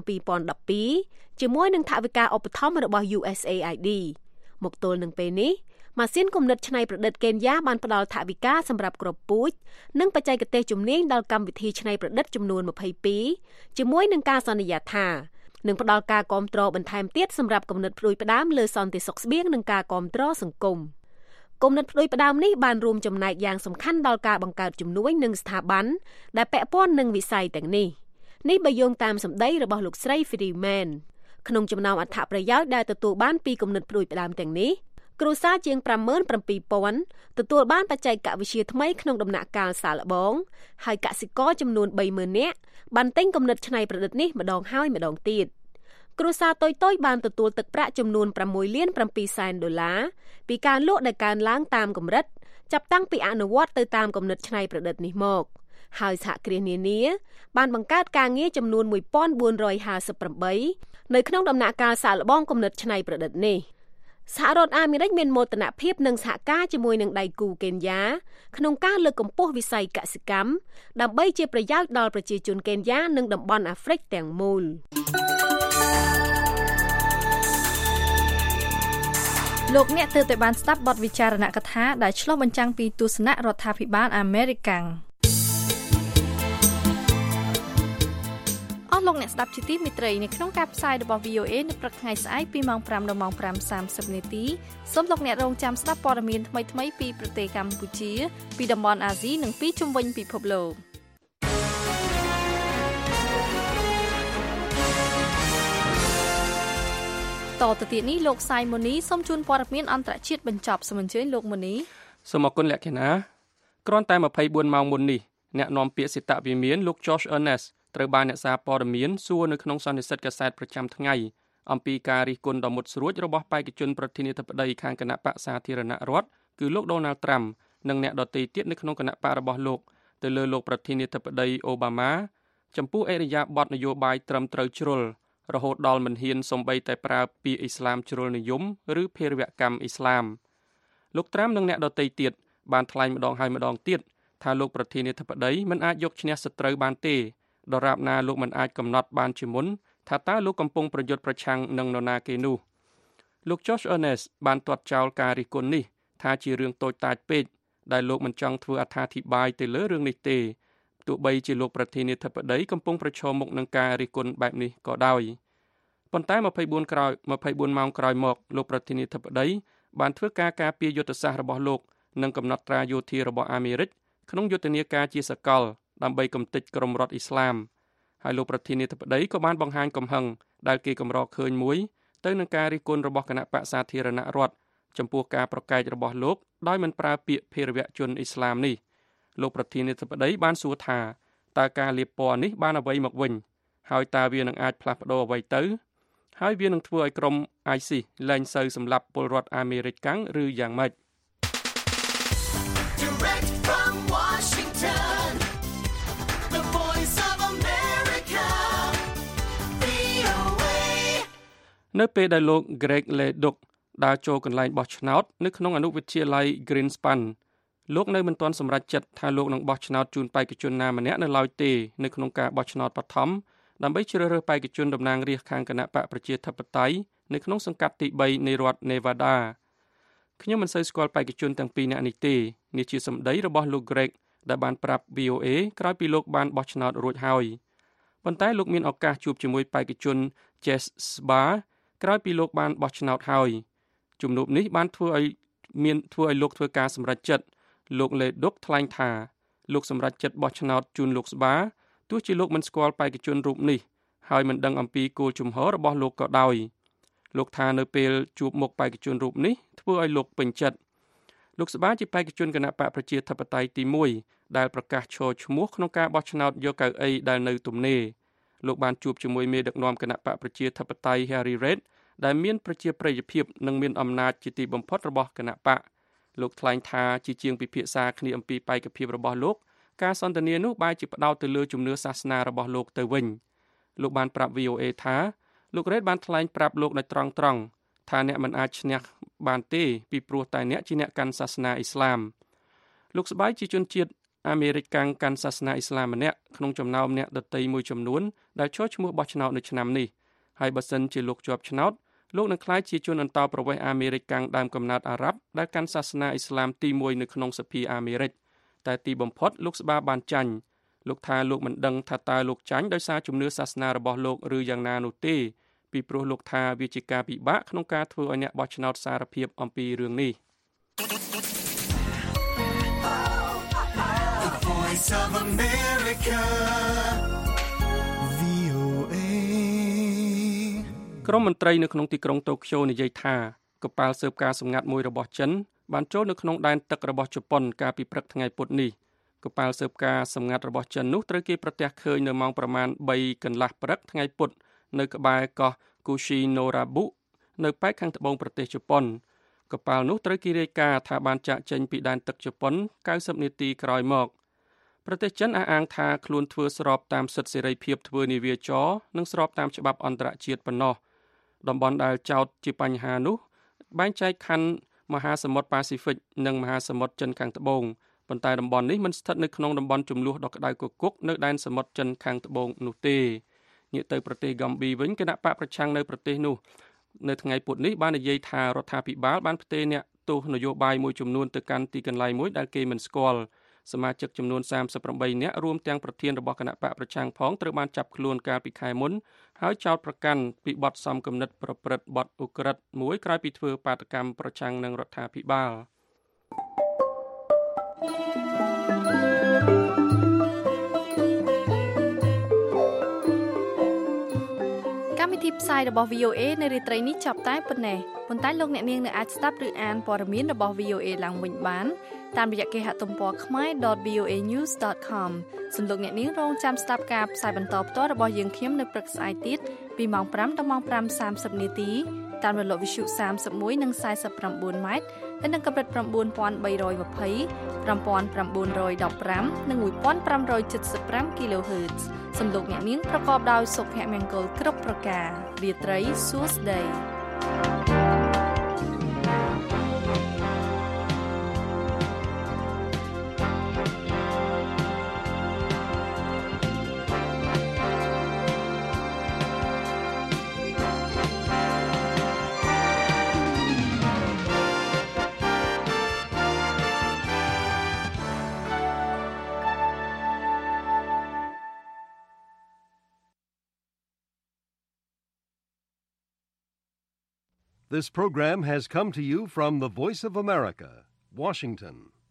2012ជាមួយនឹងថវិកាឧបត្ថម្ភរបស់ USAID មកទល់នឹងពេលនេះម៉ាស៊ីនគំនិតច្នៃប្រឌិតកេនយ៉ាបានផ្ដល់ថវិកាសម្រាប់គ្រាប់ពូជនិងបច្ចេកទេសជំនាញដល់កម្មវិធីច្នៃប្រឌិតចំនួន22ជាមួយនឹងការសន្យាថានឹងផ្ដល់ការគាំទ្របន្ថែមទៀតសម្រាប់គំនិតផ្ដួចផ្ដើមលើសន្តិសុខស្បៀងនិងការគាំទ្រសង្គមគំនិតផ្ដួចផ្ដើមនេះបានរួមចំណែកយ៉ាងសំខាន់ដល់ការបង្កើតជំនួយនិងស្ថាប័នដែលពាក់ព័ន្ធនឹងវិស័យទាំងនេះបើយោងតាមសម្ដីរបស់លោកស្រី Freeman ក្នុងចំណោមអត្ថប្រយោជន៍ដែលទទួលបានពីគំនិតផ្ដួចផ្ដើមទាំងនេះគ្រួសារជាង 57,000 ទទួលបានបច្ចេកវិទ្យាថ្មីក្នុងដំណាក់កាលសាកល្បងហើយកសិករចំនួន 30,000 នាក់បានទិញគំនិតច្នៃប្រឌិតនេះម្ដងហើយម្ដងទៀតគ្រួសារតូចៗបានទទួលទឹកប្រាក់ចំនួន$6.7 លានពីការលក់ដែលកើនឡើងតាមកម្រិតចាប់តាំងពីអនុវត្តទៅតាមគំនិតច្នៃប្រឌិតនេះមកហើយសហគ្រាសនានាបានបង្កើតការងារចំនួន1458នៅក្នុងដំណាក់កាលសាកល្បងគំនិតច្នៃប្រឌិតនេះសហរដ្ឋអាមេរិកមានមោទនភាពនិងសហការជាមួយនឹងដៃគូកេនយ៉ាក្នុងការលើកកម្ពស់វិស័យកសិកម្មដើម្បីជាប្រយោជន៍ដល់ប្រជាជនកេនយ៉ានិងតំបន់អាហ្វ្រិកទាំងមូលលោកអ្នកទើបតែបានស្ដាប់បទវិចារណកថាដែលឆ្លុះបញ្ចាំងពីទស្សនៈរដ្ឋាភិបាលអាមេរិកលោកអ្នកស្ដាប់ជាទីមេត្រីនៅក្នុងការផ្សាយរបស់ VOA នៅព្រឹកថ្ងៃស្អែកពីម៉ោង 5 ដល់ម៉ោង 5:30 នាទីសូមលោកអ្នករងចាំស្ដាប់ព័ត៌មានថ្មីៗពីប្រទេសកម្ពុជាពីតំបន់អាស៊ីនិងពីជុំវិញពិភពលោកតទៅទៀតនេះលោកសាយម៉ូនីសូមជូនព័ត៌មានអន្តរជាតិបញ្ចប់សូមអញ្ជើញលោកម៉ូនីសូមអរគុណលក្ខិណាគ្រាន់តែ24ម៉ោងមុននេះអ្នកនាំពាក្យសេតវិមានលោក Josh Ernestត្រូវបានអ្នកសារព័ត៌មានសួរនៅក្នុងសន្និសីទកាសែតប្រចាំថ្ងៃអំពីការរិះគន់ដ៏មុតស្រួចរបស់បេក្ខជនប្រធានាធិបតីខាងគណៈបក្សសាធារណរដ្ឋគឺលោក Donald Trump និងអ្នកដទៃទៀតនៅក្នុងគណៈបករបស់លោកទៅលើលោកប្រធានាធិបតីអូបាម៉ាចំពោះអរិយាប័ត្រនយោបាយត្រឹមត្រូវជ្រុលរហូតដល់មិនហ៊ានសំបីតែប្រើពាក្យអ៊ីស្លាមជ្រុលនិយមឬភេរវកម្មអ៊ីស្លាមលោកត្រាំនិងអ្នកដទៃទៀតបានថ្លែងម្ដងហើយម្ដងទៀតថាលោកប្រធានាធិបតីមិនអាចយកឈ្នះសត្រូវបានទេដរាបណាលោកមិនអាចកំណត់បានជាមុនថាតើលោកកំពុងប្រយុទ្ធប្រឆាំងនឹងនរណាគេនោះលោក Josh Earnest បានទាត់ចោលការរិះគន់នេះថាជារឿងតូចតាចពេកដែលលោកមិនចង់ធ្វើអត្ថាធិប្បាយទៅលើរឿងនេះទេទោះបីជាលោកប្រធានាធិបតីកំពុងប្រឈមមុខនឹងការរិះគន់បែបនេះក៏ដោយប៉ុន្តែ24ម៉ោងក្រោយមកលោកប្រធានាធិបតីបានធ្វើការការពារយុទ្ធសាស្ត្ររបស់លោកនិងកំណត់ត្រាយោធារបស់អាមេរិកក្នុងយុទ្ធនាការជាសកលដើម្បីកំទេចក្រុមរដ្ឋអ៊ីស្លាមហើយលោកប្រធានាធិបតីក៏បានបង្ហាញកំហឹងដែលគេកម្រឃើញមួយទៅនឹងការរិះគន់របស់គណៈបក្សសាធារណរដ្ឋចំពោះការប្រកែករបស់លោកដោយមិនប្រើពាក្យភេរវជនអ៊ីស្លាមនេះលោកប្រធានាធិបតីបានសួរថាតើការលាបពណ៌នេះបានអ្វីមកវិញហើយតើវានឹងអាចផ្លាស់ប្ដូរអ្វីទៅហើយវានឹងធ្វើឲ្យក្រុម ISIS លែងសូវសម្លាប់ពលរដ្ឋអាមេរិកកាំងឬយ៉ាងម៉េចនៅពេលដែលលោក Greg Leduc ដើរចូលកន្លែងបោះឆ្នោតនៅក្នុងអនុវិទ្យាល័យ Greenspan លោកនៅមិនទាន់សម្រេចចិត្តថាលោកនឹងបោះឆ្នោតជូនបេក្ខជនណាម្នាក់នៅឡើយទេនៅក្នុងការបោះឆ្នោតបឋមដើម្បីជ្រើសរើសបេក្ខជនតំណាងរាស្ត្រខាងគណៈបកប្រជាធិបតេយ្យនៅក្នុងសង្កាត់ទី3នៃរដ្ឋ Nevada ខ្ញុំមិនសូវស្គាល់បេក្ខជនទាំងពីរនាក់នេះទេនេះជាសម្ដីរបស់លោក Greg ដែលបានប្រាប់ VOA ក្រោយពីលោកបានបោះឆ្នោតរួចហើយប៉ុន្តែលោកមានឱកាសជួបជាមួយបេក្ខជន Jess Sbar ក្រោយពីលោកបានបោះឆ្នោតហើយជំនួបនេះបានធ្វើឲ្យលោកធ្វើការសម្រេចចិត្តលោក Leduc ថ្លែងថាលោកសម្រេចចិត្តបោះឆ្នោតជូនលោក Sbar ទោះជាលោកមិនស្គាល់បេក្ខជនរូបនេះហើយមិនដឹងអំពីគោលជំហររបស់លោកក៏ដោយលោកថានៅពេលជួបមុខបេក្ខជនរូបនេះធ្វើឲ្យលោកពេញចិត្តលោក Sbar ជាបេក្ខជនគណៈបកប្រជាធិបតេយ្យទី1ដែលប្រកាសឈរឈ្មោះក្នុងការបោះឆ្នោតយកកៅអីដែលនៅទំនេរលោកបានជួបជាមួយមេដឹកនាំគណៈបកប្រជាធិបតេយ្យ Harry Reid ដែលមានប្រជាប្រិយភាពនិងមានអំណាចជាទីបំផុតរបស់គណៈបកលោកថ្លែងថាជាជាងពិភាក្សាគ្នាអំពីបេក្ខភាពរបស់លោកការសន្ទនានោះបែរជាផ្ដោតទៅលើជំនឿសាសនារបស់លោកទៅវិញលោកបានប្រាប់ VOA ថាលោក Reid បានថ្លែងប្រាប់លោកដោយត្រង់ថាអ្នកមិនអាចឈ្នះបានទេពីព្រោះតែអ្នកជាអ្នកកាន់សាសនាអ៊ីស្លាមលោកស្បាយជាជនជាតិអាមេរិកកាន់សាសនាអ៊ីស្លាមម្នាក់ក្នុងចំណោមអ្នកដទៃមួយចំនួនដែលចូលឈ្មោះបោះឆ្នោតនៅឆ្នាំនេះហើយបើសិនជាលោកជាប់ឆ្នោតលោកនឹងក្លាយជាជនអន្តោប្រវេសន៍អាមេរិកដើមកំណើតអារ៉ាប់ដែលកាន់សាសនាអ៊ីស្លាមទី1នៅក្នុងសភាអាមេរិកតែទីបំផុតលោកស្បាបានចាញ់លោកថាលោកមិនដឹងថាតើលោកចាញ់ដោយសារជំនឿសាសនារបស់លោកឬយ៉ាងណានោះទេពីព្រោះលោកថាវាជាការពិបាកក្នុងការធ្វើឲ្យអ្នកបោះឆ្នោតសារភាពអំពីរឿងនេះក្រុមមន្ត្រីនៅក្នុងទីក្រុងតូក្យូនិយាយថាកប៉ាល់ស៊ើបការសម្ងាត់មួយរបស់ចិនបានចូលនៅក្នុងដែនទឹករបស់ជប៉ុនកាលពីព្រឹកថ្ងៃពុធនេះកប៉ាល់ស៊ើបការសម្ងាត់របស់ចិននោះត្រូវគេប្រទះឃើញនៅម៉ោងប្រមាណ 3 កន្លះព្រឹកថ្ងៃពុធនៅក្បែរកោះ Kushinorabu នៅប៉ែកខាងត្បូងប្រទេសជប៉ុនកប៉ាល់នោះត្រូវគេរាយការណ៍ថាបានចាកចេញពីដែនទឹកជប៉ុន90នាទីក្រោយមកប្រទេសចិនអះអាងថាខ្លួនធ្វើស្របតាមសិទ្ធិសេរីភាពធ្វើនាវាចរនិងស្របតាមច្បាប់អន្តរជាតិប៉ុណ្ណោះតំបន់ដែលចោទជាបញ្ហានោះបែងចែកខណ្ឌមហាសមុទ្រប៉ាស៊ីហ្វិកនិងមហាសមុទ្រចិនខាងត្បូងប៉ុន្តែតំបន់នេះមិនស្ថិតនៅក្នុងតំបន់ជម្លោះដ៏ក្តៅគគុកនៅដែនសមុទ្រចិនខាងត្បូងនោះទេងាកទៅប្រទេសហ្គាំប៊ីវិញគណៈបកប្រឆាំងនៅប្រទេសនោះនៅថ្ងៃពុធនេះបាននិយាយថារដ្ឋាភិបាលបានផ្ទេរអ្នកទោសនយោបាយមួយចំនួនទៅកាន់ទីកន្លែងមួយដែលគេមិនស្គាល់សមាជិកចំនួន38នាក់រួមទាំងប្រធានរបស់គណៈបកប្រឆាំងផងត្រូវបានចាប់ខ្លួនកាលពីខែមុនហើយចោទប្រកាន់ពីបទសំគំនិតប្រព្រឹត្តបទឧក្រិដ្ឋមួយក្រោយពីធ្វើបាតកម្មប្រឆាំងនឹងរដ្ឋាភិបាលកម្មវិធីផ្សាយរបស់ VOA នៅរាត្រីនេះចាប់តែប៉ុណ្ណេះប៉ុន្តែលោកអ្នកនាងនៅអាចស្ដាប់ឬអានព័ត៌មានរបស់ VOA ឡើងវិញបានតាមរយៈគេហទំព័រ khmer.voanews.com សូមលោកអ្នកនាងរងចាំស្ដាប់ការផ្សាយបន្តផ្ទាល់របស់យើងខ្ញុំនៅព្រឹកស្អែកទៀតពីម៉ោង 5 ដល់ម៉ោង 5:30 នាទីតាមរលកវិទ្យុ31និង49ម៉ែត្រហើយនឹងកម្រិត9320 9915និង1575 kHz សំឡេងអ្នកនាងប្រកបដោយសុភមង្គលគ្រប់ប្រការរាត្រីសួស្តី This program has come to you from the Voice of America, Washington.